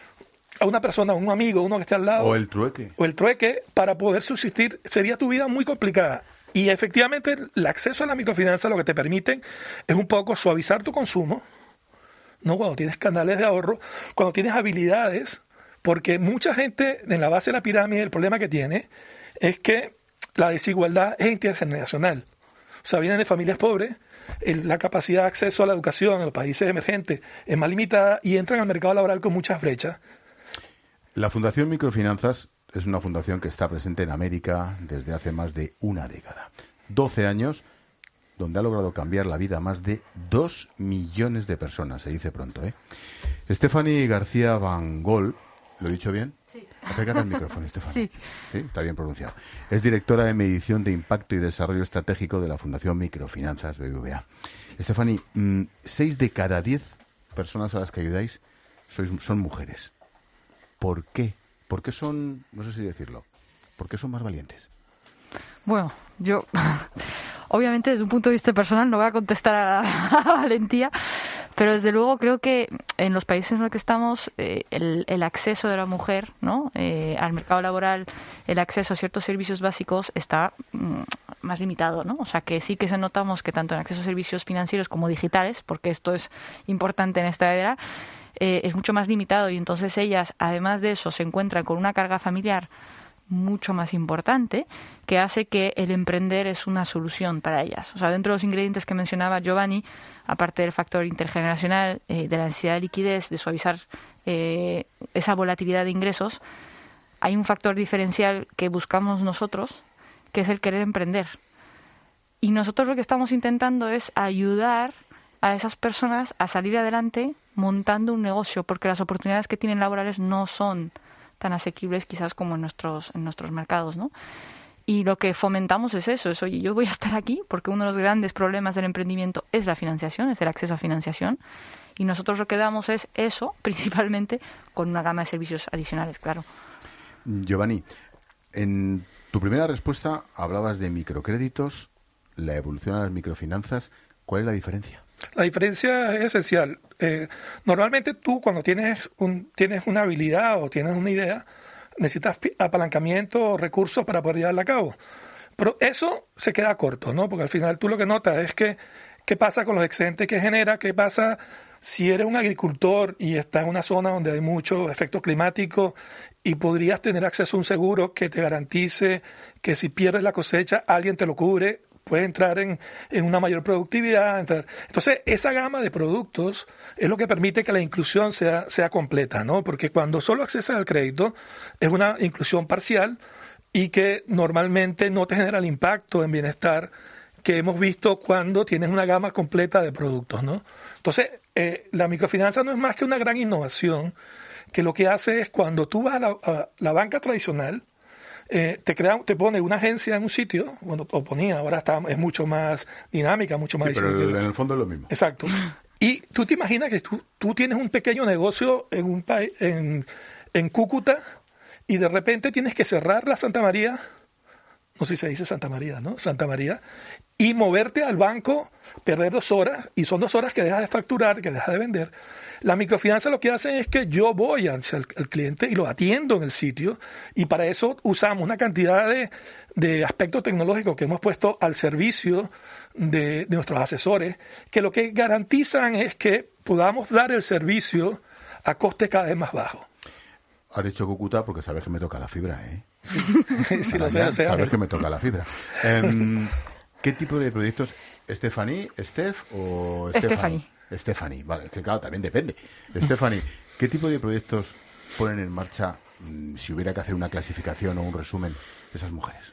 a una persona, a un amigo, uno que esté al lado. O el trueque. O el trueque para poder subsistir, sería tu vida muy complicada. Y efectivamente el acceso a la microfinanza lo que te permiten es un poco suavizar tu consumo, ¿no? Cuando tienes canales de ahorro, cuando tienes habilidades, porque mucha gente en la base de la pirámide el problema que tiene es que la desigualdad es intergeneracional. O sea, vienen de familias pobres, el, la capacidad de acceso a la educación en los países emergentes es más limitada y entran al mercado laboral con muchas brechas. La Fundación Microfinanzas es una fundación que está presente en América desde hace más de una década. doce años, donde ha logrado cambiar la vida a más de dos millones de personas, se dice pronto, ¿eh? Stephanie García Van Gol, ¿lo he dicho bien? Sí. Acércate al micrófono, Stephanie. Sí. Sí, está bien pronunciado. Es directora de Medición de Impacto y Desarrollo Estratégico de la Fundación Microfinanzas B B V A. Stephanie, mmm, seis de cada diez personas a las que ayudáis sois, son mujeres. ¿Por qué? ¿Por qué son, no sé si decirlo, por qué son más valientes? Bueno, yo, obviamente desde un punto de vista personal no voy a contestar a la, a la valentía, pero desde luego creo que en los países en los que estamos eh, el, el acceso de la mujer, ¿no? eh, al mercado laboral, el acceso a ciertos servicios básicos está mm, más limitado, ¿no? O sea que sí que se notamos que tanto en acceso a servicios financieros como digitales, porque esto es importante en esta era, eh, es mucho más limitado y entonces ellas, además de eso, se encuentran con una carga familiar mucho más importante que hace que el emprender es una solución para ellas. O sea, dentro de los ingredientes que mencionaba Giovanni, aparte del factor intergeneracional, eh, de la necesidad de liquidez, de suavizar eh, esa volatilidad de ingresos, hay un factor diferencial que buscamos nosotros, que es el querer emprender. Y nosotros lo que estamos intentando es ayudar a esas personas a salir adelante montando un negocio, porque las oportunidades que tienen laborales no son tan asequibles quizás como en nuestros en nuestros mercados, ¿no? Y lo que fomentamos es eso, es, oye, yo voy a estar aquí porque uno de los grandes problemas del emprendimiento es la financiación, es el acceso a financiación, y nosotros lo que damos es eso, principalmente, con una gama de servicios adicionales, claro. Giovanni, en tu primera respuesta hablabas de microcréditos, la evolución a las microfinanzas. ¿Cuál es la diferencia? La diferencia es esencial. Eh, normalmente tú cuando tienes un, tienes una habilidad o tienes una idea, necesitas apalancamiento o recursos para poder llevarla a cabo. Pero eso se queda corto, ¿no? Porque al final tú lo que notas es que qué pasa con los excedentes que genera, qué pasa si eres un agricultor y estás en una zona donde hay mucho efecto climático y podrías tener acceso a un seguro que te garantice que si pierdes la cosecha alguien te lo cubre, puede entrar en, en una mayor productividad. Entrar. Entonces, esa gama de productos es lo que permite que la inclusión sea, sea completa, ¿no? Porque cuando solo accesas al crédito, es una inclusión parcial y que normalmente no te genera el impacto en bienestar que hemos visto cuando tienes una gama completa de productos, ¿no? Entonces, eh, la microfinanza no es más que una gran innovación que lo que hace es cuando tú vas a la, a la banca tradicional, Eh, te crea, te pone una agencia en un sitio, bueno, o ponía, ahora está, es mucho más dinámica, mucho más... Sí, pero el, en el fondo es lo mismo. Exacto. Y tú te imaginas que tú, tú tienes un pequeño negocio en un país, en, en Cúcuta, y de repente tienes que cerrar la Santa María no sé si se dice Santa María, ¿no? Santa María, y moverte al banco, perder dos horas, y son dos horas que dejas de facturar, que dejas de vender. La microfinanza lo que hacen es que yo voy al, al cliente y lo atiendo en el sitio, y para eso usamos una cantidad de, de aspectos tecnológicos que hemos puesto al servicio de, de nuestros asesores, que lo que garantizan es que podamos dar el servicio a coste cada vez más bajo. Has dicho Cúcuta porque sabes que me toca la fibra, ¿eh? Sí, sí lo sé, lo sé. Sabes que me toca la fibra. Um, ¿Qué tipo de proyectos? ¿Stephanie, Steph o Stephanie? Stephanie, vale, es que claro, también depende. Stephanie, ¿qué tipo de proyectos ponen en marcha, mmm, si hubiera que hacer una clasificación o un resumen, de esas mujeres?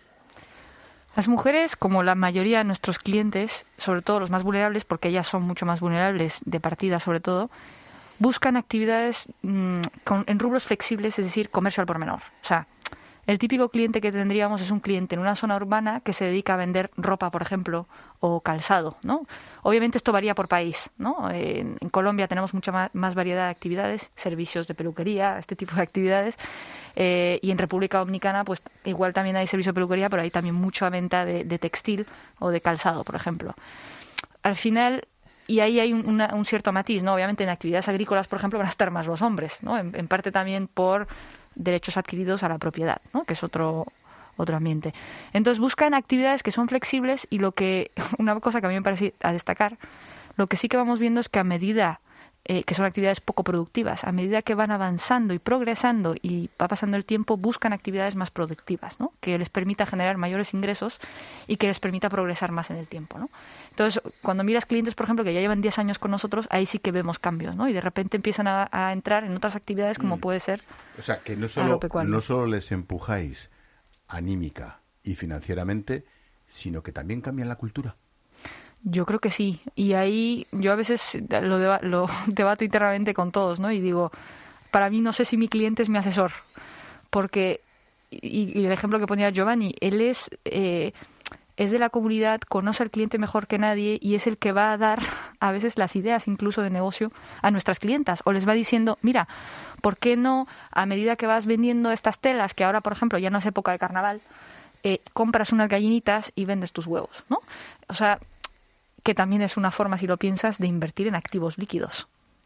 Las mujeres, como la mayoría de nuestros clientes, sobre todo los más vulnerables, porque ellas son mucho más vulnerables de partida sobre todo, buscan actividades mmm, con, en rubros flexibles, es decir, comercio al por menor. O sea, el típico cliente que tendríamos es un cliente en una zona urbana que se dedica a vender ropa, por ejemplo, o calzado, ¿no? Obviamente esto varía por país, ¿no? En, en Colombia tenemos mucha más, más variedad de actividades, servicios de peluquería, este tipo de actividades, eh, y en República Dominicana pues igual también hay servicio de peluquería, pero hay también mucha venta de, de textil o de calzado, por ejemplo. Al final, y ahí hay un, una, un cierto matiz, ¿no? Obviamente en actividades agrícolas, por ejemplo, van a estar más los hombres, ¿no? En, en parte también por derechos adquiridos a la propiedad, ¿no? Que es otro otro ambiente. Entonces buscan actividades que son flexibles y lo que una cosa que a mí me parece a destacar, lo que sí que vamos viendo es que a medida eh, que son actividades poco productivas, a medida que van avanzando y progresando y va pasando el tiempo, buscan actividades más productivas, ¿no? Que les permita generar mayores ingresos y que les permita progresar más en el tiempo, ¿no? Entonces, cuando miras clientes, por ejemplo, que ya llevan diez años con nosotros, ahí sí que vemos cambios, ¿no? Y de repente empiezan a, a entrar en otras actividades como mm. puede ser o sea, que no solo, no solo les empujáis anímica y financieramente, sino que también cambian la cultura. Yo creo que sí. Y ahí yo a veces lo, deba, lo debato internamente con todos, ¿no? Y digo, para mí no sé si mi cliente es mi asesor. Porque, y, y el ejemplo que ponía Giovanni, él es... Eh, es de la comunidad, conoce al cliente mejor que nadie y es el que va a dar a veces las ideas incluso de negocio a nuestras clientas. O les va diciendo, mira, ¿por qué no a medida que vas vendiendo estas telas, que ahora, por ejemplo, ya no es época de carnaval, eh, compras unas gallinitas y vendes tus huevos, ¿no? O sea, que también es una forma, si lo piensas, de invertir en activos líquidos.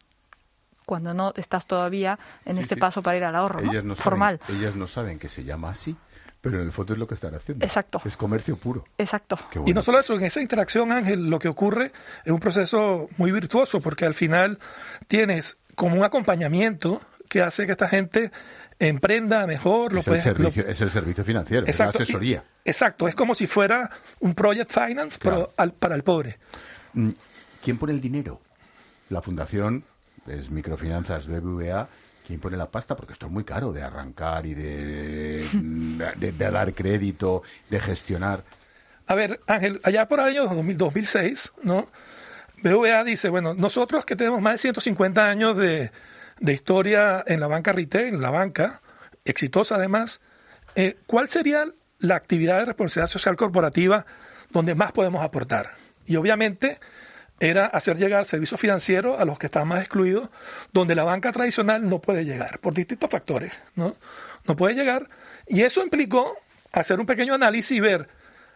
Cuando no estás todavía en sí, este sí. paso para ir al ahorro, ¿no? Ellas no formal. Saben, ellas no saben que se llama así. Pero en el fondo es lo que están haciendo. Exacto. Es comercio puro. Exacto. Bueno. Y no solo eso, en esa interacción, Ángel, lo que ocurre es un proceso muy virtuoso, porque al final tienes como un acompañamiento que hace que esta gente emprenda mejor. Lo es, puedes, el servicio, lo... es el servicio financiero, exacto, es la asesoría. Y, exacto, es como si fuera un project finance, claro. pero al, para el pobre. ¿Quién pone el dinero? La fundación es Microfinanzas B B V A. ¿Quién pone la pasta? Porque esto es muy caro de arrancar y de, de, de dar crédito, de gestionar. A ver, Ángel, allá por el año dos mil, dos mil seis, ¿no? B B V A dice, bueno, nosotros que tenemos más de ciento cincuenta años de, de historia en la banca retail, en la banca, exitosa además, eh, ¿cuál sería la actividad de responsabilidad social corporativa donde más podemos aportar? Y obviamente era hacer llegar servicios financieros a los que están más excluidos, donde la banca tradicional no puede llegar, por distintos factores, ¿no? No puede llegar, y eso implicó hacer un pequeño análisis y ver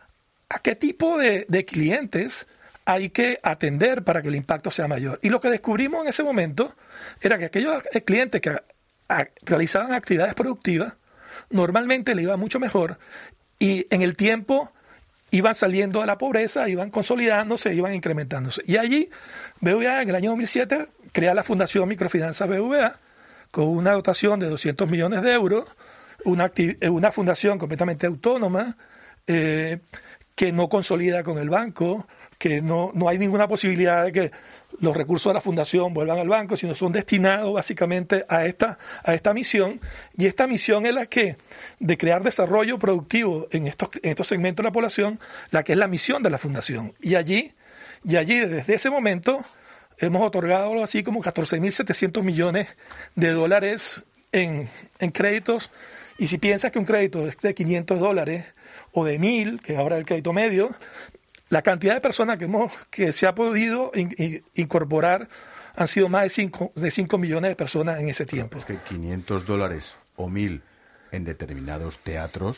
a qué tipo de, de clientes hay que atender para que el impacto sea mayor. Y lo que descubrimos en ese momento era que aquellos clientes que a, a, realizaban actividades productivas, normalmente le iba mucho mejor, y en el tiempo iban saliendo de la pobreza, iban consolidándose, iban incrementándose. Y allí, B B V A en el año dos mil siete crea la Fundación Microfinanzas B B V A con una dotación de doscientos millones de euros, una, una fundación completamente autónoma, eh, que no consolida con el banco, que no, no hay ninguna posibilidad de que los recursos de la fundación vuelvan al banco, sino son destinados básicamente a esta, a esta misión. Y esta misión es la que, de crear desarrollo productivo en estos, en estos segmentos de la población, la que es la misión de la fundación. Y allí, y allí desde ese momento, hemos otorgado algo así como catorce mil setecientos millones de dólares en, en créditos. Y si piensas que un crédito es de quinientos dólares o de mil, que ahora es el crédito medio, la cantidad de personas que hemos que se ha podido in, in, incorporar han sido más de cinco, de cinco millones de personas en ese tiempo. Es que quinientos dólares o mil en determinados teatros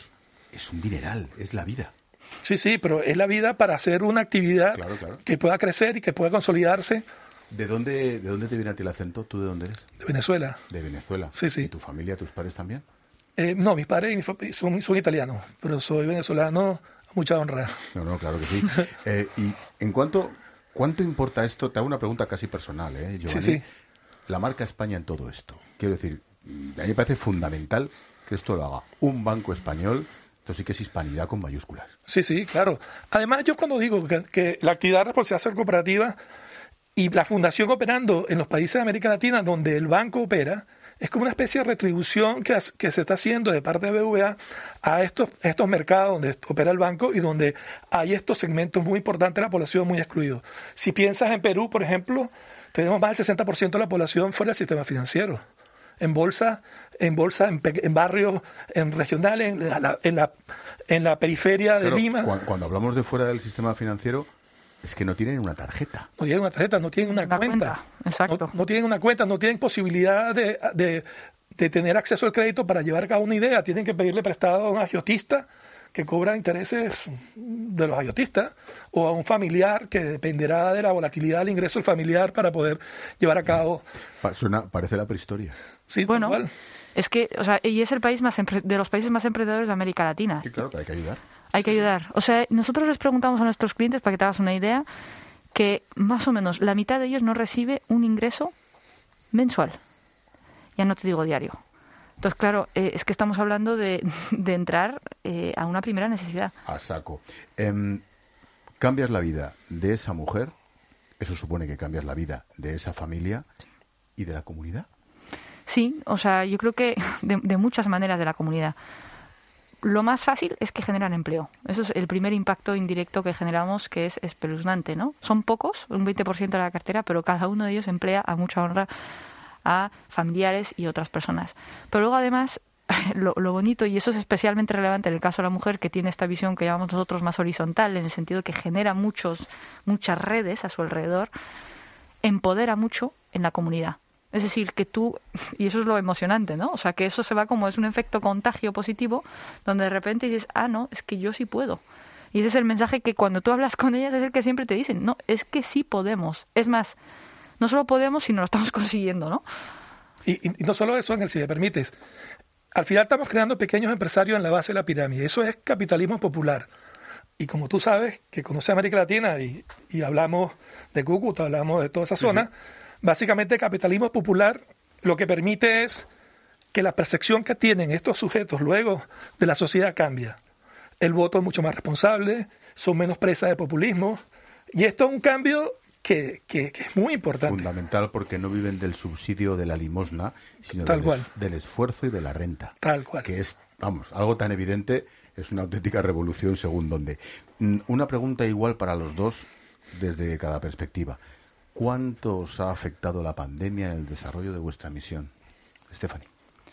es un dineral, es la vida. Sí, sí, pero es la vida para hacer una actividad claro, claro. que pueda crecer y que pueda consolidarse. ¿De dónde, ¿De dónde te viene a ti el acento? ¿Tú de dónde eres? De Venezuela. De Venezuela. Sí, sí. ¿Y tu familia, tus padres también? Eh, no, mis padres y mi fa- son, son italianos, pero soy venezolano, mucha honra. No, no, claro que sí. eh, y en cuanto, ¿cuánto importa esto? Te hago una pregunta casi personal, ¿eh, Giovanni? Sí, sí. La marca España en todo esto. Quiero decir, a mí me parece fundamental que esto lo haga un banco español. Esto sí que es hispanidad con mayúsculas. Sí, sí, claro. Además, yo cuando digo que, que la actividad de responsabilidad social cooperativa y la fundación operando en los países de América Latina donde el banco opera, es como una especie de retribución que, que se está haciendo de parte de B B V A a estos, estos mercados donde opera el banco y donde hay estos segmentos muy importantes de la población muy excluidos. Si piensas en Perú, por ejemplo, tenemos más del sesenta por ciento de la población fuera del sistema financiero. En bolsa, en bolsa, en, en barrios, en regionales, en la, en la, en la periferia de Claro, Lima. Cuando, cuando hablamos de fuera del sistema financiero, es que no tienen una tarjeta. No tienen una tarjeta, no tienen una, Una cuenta. cuenta, exacto. No, no tienen una cuenta, no tienen posibilidad de, de, de tener acceso al crédito para llevar a cabo una idea. Tienen que pedirle prestado a un agiotista que cobra intereses de los agiotistas o a un familiar que dependerá de la volatilidad del ingreso del familiar para poder llevar a cabo. Pa- suena, parece la prehistoria. Sí, Bueno, igual. es que, o sea, y es el país más empre- de los países más emprendedores de América Latina. Sí, claro, pero hay que ayudar. Hay que ayudar. O sea, nosotros les preguntamos a nuestros clientes, para que te hagas una idea, que más o menos la mitad de ellos no recibe un ingreso mensual. Ya no te digo diario. Entonces, claro, eh, es que estamos hablando de, de entrar eh, a una primera necesidad. A saco. Em, cambias la vida de esa mujer, eso supone que cambias la vida de esa familia y de la comunidad. Sí, o sea, yo creo que de, de muchas maneras de la comunidad. Lo más fácil es que generan empleo. Eso es el primer impacto indirecto que generamos, que es espeluznante, ¿no? Son pocos, un veinte por ciento de la cartera, pero cada uno de ellos emplea a mucha honra a familiares y otras personas. Pero luego, además, lo, lo bonito, y eso es especialmente relevante en el caso de la mujer, que tiene esta visión que llamamos nosotros más horizontal, en el sentido de que genera muchos, muchas redes a su alrededor, empodera mucho en la comunidad. Es decir, que tú, y eso es lo emocionante, ¿no? O sea, que eso se va como es un efecto contagio positivo, donde de repente dices, ah, no, es que yo sí puedo. Y ese es el mensaje que cuando tú hablas con ellas es el que siempre te dicen, no, es que sí podemos. Es más, no solo podemos, sino lo estamos consiguiendo, ¿no? Y, y, y no solo eso, Ángel, si me permites. Al final estamos creando pequeños empresarios en la base de la pirámide. Eso es capitalismo popular. Y como tú sabes, que conoces América Latina y, y hablamos de Cúcuta, hablamos de toda esa zona, sí, sí. Básicamente el capitalismo popular lo que permite es que la percepción que tienen estos sujetos luego de la sociedad cambia. El voto es mucho más responsable, son menos presas de populismo. Y esto es un cambio que, que, que es muy importante. Fundamental, porque no viven del subsidio de la limosna, sino Tal del, cual. es, del esfuerzo y de la renta. Tal cual. Que es, vamos, algo tan evidente, es una auténtica revolución según dónde. Una pregunta igual para los dos desde cada perspectiva. ¿Cuánto os ha afectado la pandemia en el desarrollo de vuestra misión? Stephanie.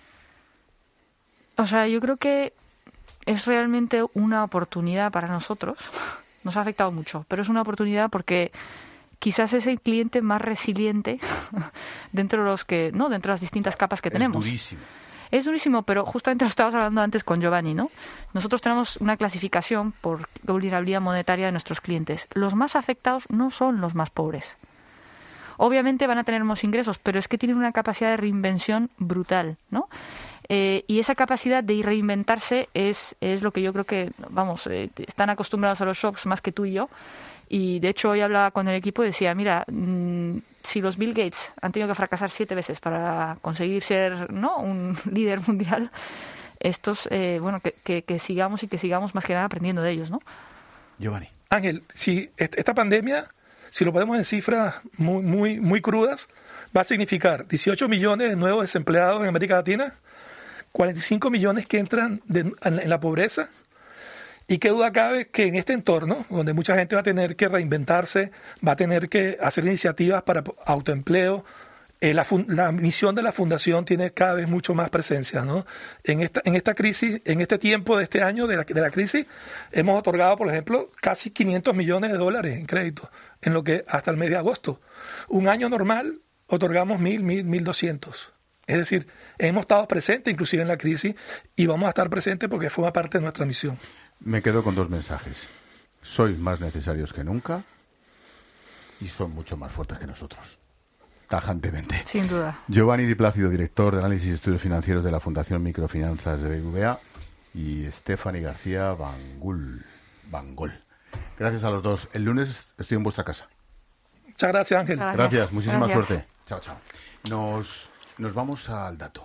O sea, yo creo que es realmente una oportunidad para nosotros. Nos ha afectado mucho, pero es una oportunidad porque quizás es el cliente más resiliente dentro de los que, no, dentro de las distintas capas que tenemos. Es durísimo. Es durísimo, pero justamente lo estabas hablando antes con Giovanni, ¿no? Nosotros tenemos una clasificación por vulnerabilidad monetaria de nuestros clientes. Los más afectados no son los más pobres. Obviamente van a tener más ingresos, pero es que tienen una capacidad de reinvención brutal, ¿no? Eh, y esa capacidad de reinventarse es, es lo que yo creo que, vamos, eh, están acostumbrados a los shocks más que tú y yo. Y de hecho hoy hablaba con el equipo y decía, mira, mmm, si los Bill Gates han tenido que fracasar siete veces para conseguir ser, ¿no?, un líder mundial, estos, eh, bueno, que, que, que sigamos y que sigamos más que nada aprendiendo de ellos, ¿no? Giovanni. Ángel, si esta pandemia, si lo ponemos en cifras muy, muy, muy crudas, va a significar dieciocho millones de nuevos desempleados en América Latina, cuarenta y cinco millones que entran de, en, en la pobreza. Y qué duda cabe que en este entorno, donde mucha gente va a tener que reinventarse, va a tener que hacer iniciativas para autoempleo, eh, la, fun- la misión de la Fundación tiene cada vez mucho más presencia, ¿no? En esta, en esta crisis, en este tiempo de este año de la, de la crisis, hemos otorgado, por ejemplo, casi quinientos millones de dólares en crédito, en lo que hasta el mes de agosto. Un año normal otorgamos mil, mil, mil doscientos. Es decir, hemos estado presentes inclusive en la crisis y vamos a estar presentes porque forma parte de nuestra misión. Me quedo con dos mensajes. Sois más necesarios que nunca y son mucho más fuertes que nosotros. Tajantemente. Sin duda. Giovanni Di Plácido, director de Análisis y Estudios Financieros de la Fundación Microfinanzas de B B V A, y Stephanie García Bangul. Bangol. Gracias a los dos. El lunes estoy en vuestra casa. Muchas gracias, Ángel. Gracias, gracias. Muchísima Gracias. suerte. Chao, chao. Nos, nos vamos al dato.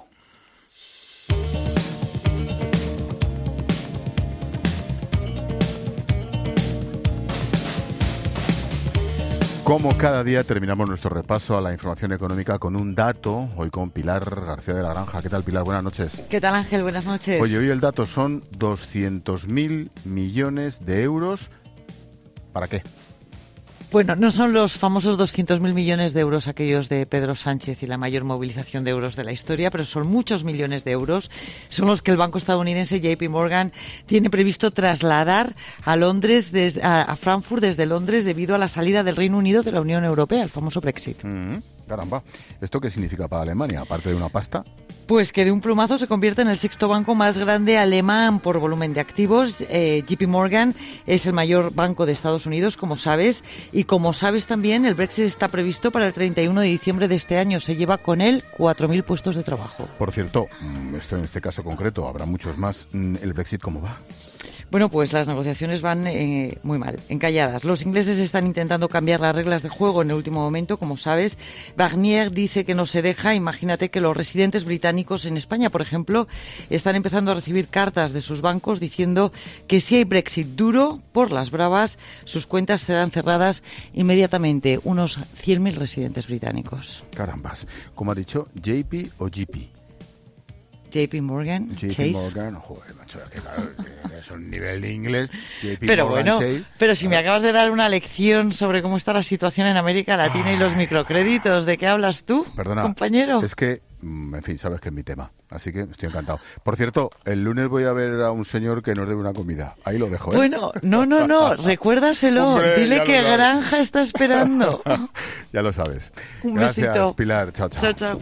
Como cada día terminamos nuestro repaso a la información económica con un dato, hoy con Pilar García de la Granja. ¿Qué tal, Pilar? Buenas noches. ¿Qué tal, Ángel? Buenas noches. Oye, hoy el dato son doscientos mil millones de euros. ¿Para qué? Bueno, no son los famosos doscientos mil millones de euros aquellos de Pedro Sánchez y la mayor movilización de euros de la historia, pero son muchos millones de euros. Son los que el banco estadounidense J P Morgan tiene previsto trasladar a Londres, desde, a, a Frankfurt desde Londres debido a la salida del Reino Unido de la Unión Europea, el famoso Brexit. Mm, caramba. ¿Esto qué significa para Alemania, aparte de una pasta? Pues que de un plumazo se convierte en el sexto banco más grande alemán por volumen de activos. Eh, J P Morgan es el mayor banco de Estados Unidos, como sabes, y como sabes también, el Brexit está previsto para el treinta y uno de diciembre de este año. Se lleva con él cuatro mil puestos de trabajo. Por cierto, esto en este caso concreto, habrá muchos más. ¿El Brexit cómo va? Bueno, pues las negociaciones van eh, muy mal, encalladas. Los ingleses están intentando cambiar las reglas de juego en el último momento, como sabes. Barnier dice que no se deja. Imagínate que los residentes británicos en España, por ejemplo, están empezando a recibir cartas de sus bancos diciendo que si hay Brexit duro, por las bravas, sus cuentas serán cerradas inmediatamente. Unos cien mil residentes británicos. Carambas. ¿Cómo ha dicho? ¿J P o G P? J P Morgan, J P Chase. Morgan, joder, macho, que claro, es un nivel de inglés. J P Pero Morgan, bueno, Chase. pero si me acabas de dar una lección sobre cómo está la situación en América Latina y los microcréditos, ¿de qué hablas tú, Perdona, compañero? Es que, en fin, sabes que es mi tema, así que estoy encantado. Por cierto, el lunes voy a ver a un señor que nos debe una comida. Ahí lo dejo, ¿eh? Bueno, no, no, no, recuérdaselo. Hombre, Dile ya que lo sabes. Granja está esperando. Ya lo sabes. Un Gracias, besito. Pilar. Chao, chao. Chao, chao.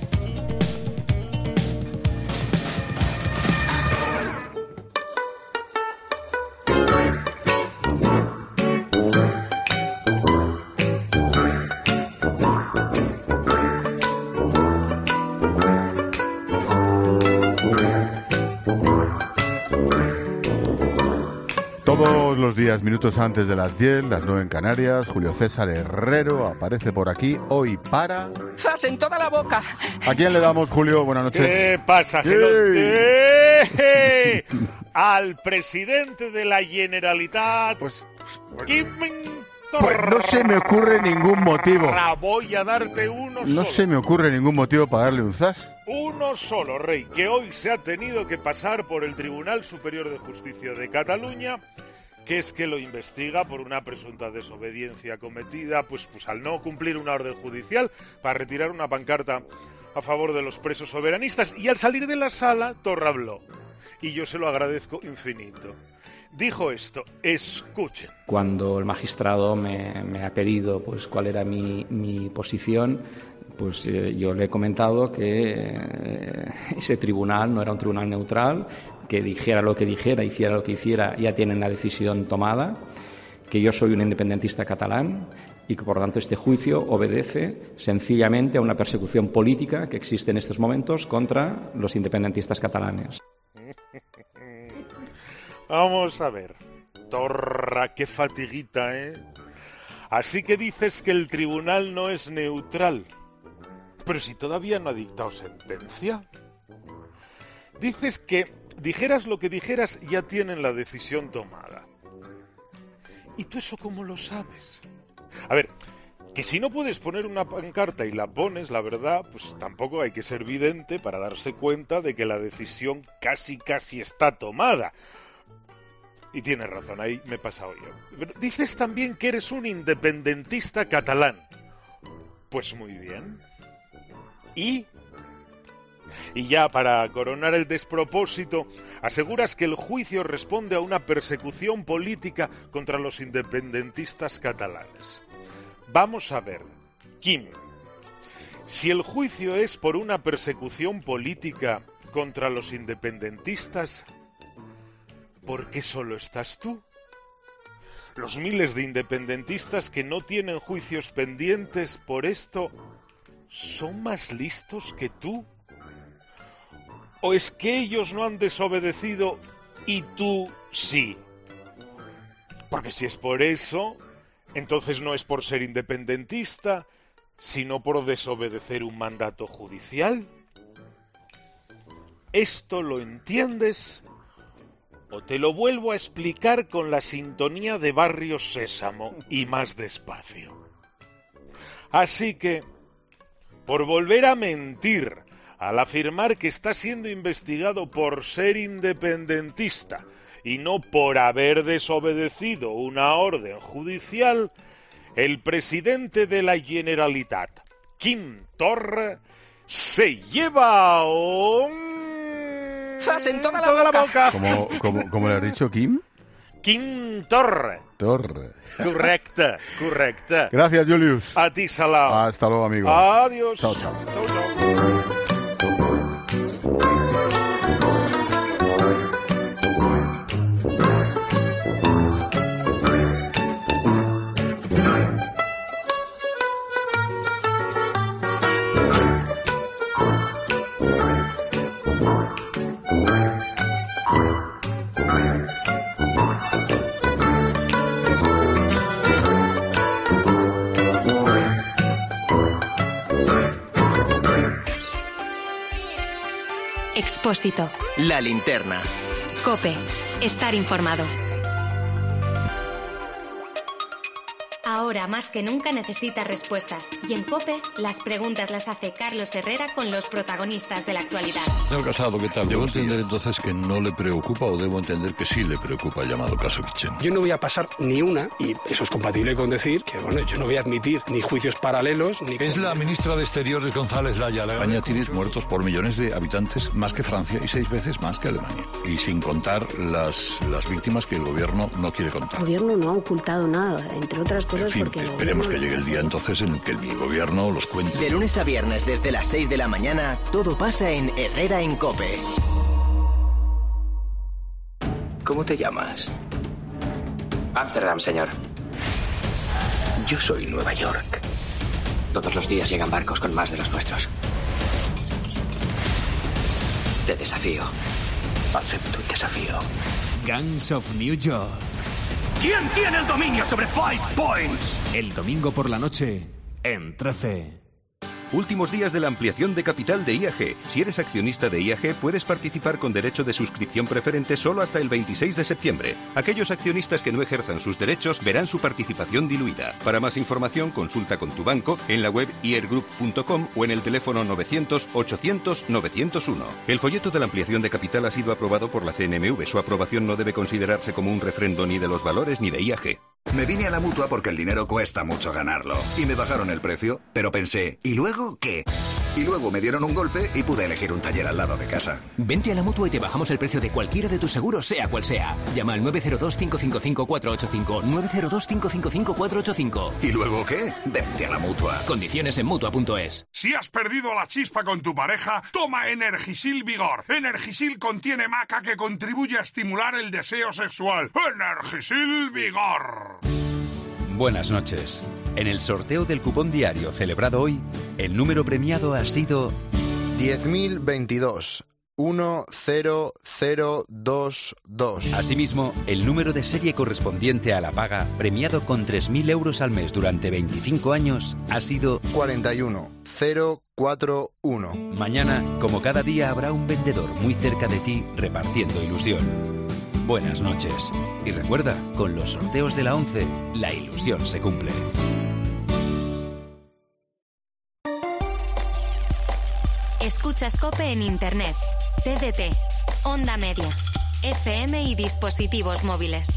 Todos los días, minutos antes de las diez, las nueve en Canarias, Julio César Herrero aparece por aquí hoy para... ¡Zas en toda la boca! ¿A quién le damos, Julio? Buenas noches. ¿Qué pasa, Sí. Gelote? Al presidente de la Generalitat, pues, Quim Pues no se me ocurre ningún motivo. Torra. Voy a darte uno No solo. se me ocurre ningún motivo para darle un zas. Uno solo, Rey, que hoy se ha tenido que pasar por el Tribunal Superior de Justicia de Cataluña, que es que lo investiga por una presunta desobediencia cometida, pues, pues al no cumplir una orden judicial para retirar una pancarta a favor de los presos soberanistas. Y al salir de la sala, Torra habló. Y yo se lo agradezco infinito. Dijo esto, escuchen. Cuando el magistrado me, me ha pedido pues cuál era mi, mi posición, pues eh, yo le he comentado que eh, ese tribunal no era un tribunal neutral, que dijera lo que dijera, hiciera lo que hiciera, ya tienen la decisión tomada, que yo soy un independentista catalán y que por lo tanto este juicio obedece sencillamente a una persecución política que existe en estos momentos contra los independentistas catalanes. Vamos a ver. Torra, qué fatiguita, ¿eh? Así que dices que el tribunal no es neutral. Pero si todavía no ha dictado sentencia. Dices que, dijeras lo que dijeras, ya tienen la decisión tomada. ¿Y tú eso cómo lo sabes? A ver, que si no puedes poner una pancarta y la pones, la verdad, pues tampoco hay que ser vidente para darse cuenta de que la decisión casi casi está tomada. Y tienes razón, ahí me he pasado yo. Pero dices también que eres un independentista catalán. Pues muy bien. ¿Y? Y ya para coronar el despropósito, aseguras que el juicio responde a una persecución política contra los independentistas catalanes. Vamos a ver, Quim, Si el juicio es por una persecución política contra los independentistas, ¿por qué solo estás tú? Los miles de independentistas que no tienen juicios pendientes por esto, ¿son más listos que tú? ¿O es que ellos no han desobedecido y tú sí? Porque si es por eso, entonces no es por ser independentista, sino por desobedecer un mandato judicial. ¿Esto lo entiendes? ¿O te lo vuelvo a explicar con la sintonía de Barrio Sésamo y más despacio? Así que, por volver a mentir al afirmar que está siendo investigado por ser independentista y no por haber desobedecido una orden judicial, el presidente de la Generalitat, Quim Torra, se lleva un... ¡Zas en toda la toda boca! La boca. ¿Cómo, cómo, cómo le has dicho, Kim? Quim Torra. Torra. Correcte, correcte. Gracias, Julius. A ti, Salau. Hasta luego, amigo. Adiós. Chao, chao. Chao, chao. Expósito. La linterna. COPE. Estar informado. Ahora más que nunca necesita respuestas. Y en COPE, las preguntas las hace Carlos Herrera con los protagonistas de la actualidad. Señor Casado, ¿qué tal? Debo entender entonces que no le preocupa o debo entender que sí le preocupa el llamado caso Kitchen. Yo no voy a pasar ni una, y eso es compatible con decir que, bueno, yo no voy a admitir ni juicios paralelos, ni... Es la ministra de Exteriores, González Laya. España tiene muertos por millones de habitantes, más que Francia y seis veces más que Alemania. Y sin contar las, las víctimas que el gobierno no quiere contar. El gobierno no ha ocultado nada, entre otras cosas. En fin, porque esperemos que llegue el día entonces en el que el gobierno los cuente. De lunes a viernes desde las seis de la mañana, todo pasa en Herrera en COPE. ¿Cómo te llamas? Ámsterdam, señor. Yo soy Nueva York. Todos los días llegan barcos con más de los nuestros. Te desafío. Acepto el desafío. Gangs of New York. ¿Quién tiene el dominio sobre Five Points? El domingo por la noche, en trece. Últimos días de la ampliación de capital de I A G. Si eres accionista de I A G, puedes participar con derecho de suscripción preferente solo hasta el veintiséis de septiembre. Aquellos accionistas que no ejerzan sus derechos verán su participación diluida. Para más información, consulta con tu banco en la web i e r group punto com o en el teléfono novecientos ochocientos novecientos uno. El folleto de la ampliación de capital ha sido aprobado por la C N M V. Su aprobación no debe considerarse como un refrendo ni de los valores ni de I A G. Me vine a la Mutua porque el dinero cuesta mucho ganarlo. Y me bajaron el precio, pero pensé, ¿y luego qué? Y luego me dieron un golpe y pude elegir un taller al lado de casa. Vente a la Mutua y te bajamos el precio de cualquiera de tus seguros, sea cual sea. Llama al nueve cero dos, cinco cinco cinco, cuatro ocho cinco, nueve cero dos, cinco cinco cinco, cuatro ocho cinco. ¿Y luego qué? Vente a la Mutua. Condiciones en Mutua punto es. Si has perdido la chispa con tu pareja, toma Energisil Vigor. Energisil contiene maca que contribuye a estimular el deseo sexual. Energisil Vigor. Buenas noches. En el sorteo del cupón diario celebrado hoy, el número premiado ha sido diez mil veintidós. uno cero cero dos dos. Asimismo, el número de serie correspondiente a la paga, premiado con tres mil euros al mes durante veinticinco años, ha sido cuarenta y uno cero cuarenta y uno. Mañana, como cada día, habrá un vendedor muy cerca de ti repartiendo ilusión. Buenas noches. Y recuerda, con los sorteos de la once, la ilusión se cumple. Escuchas COPE en Internet, T D T, Onda Media, F M y dispositivos móviles.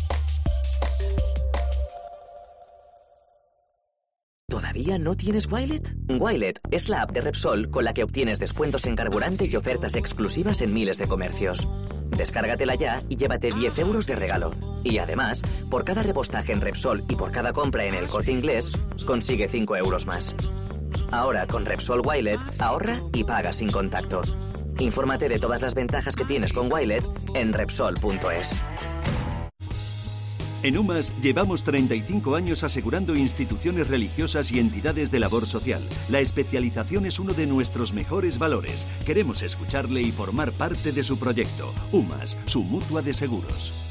¿Todavía no tienes Wilet? Wilet es la app de Repsol con la que obtienes descuentos en carburante y ofertas exclusivas en miles de comercios. Descárgatela ya y llévate diez euros de regalo. Y además, por cada repostaje en Repsol y por cada compra en El Corte Inglés, consigue cinco euros más. Ahora con Repsol Wilet, ahorra y paga sin contacto. Infórmate de todas las ventajas que tienes con Wilet en Repsol punto es. En UMAS llevamos treinta y cinco años asegurando instituciones religiosas y entidades de labor social. La especialización es uno de nuestros mejores valores. Queremos escucharle y formar parte de su proyecto. UMAS, su mutua de seguros.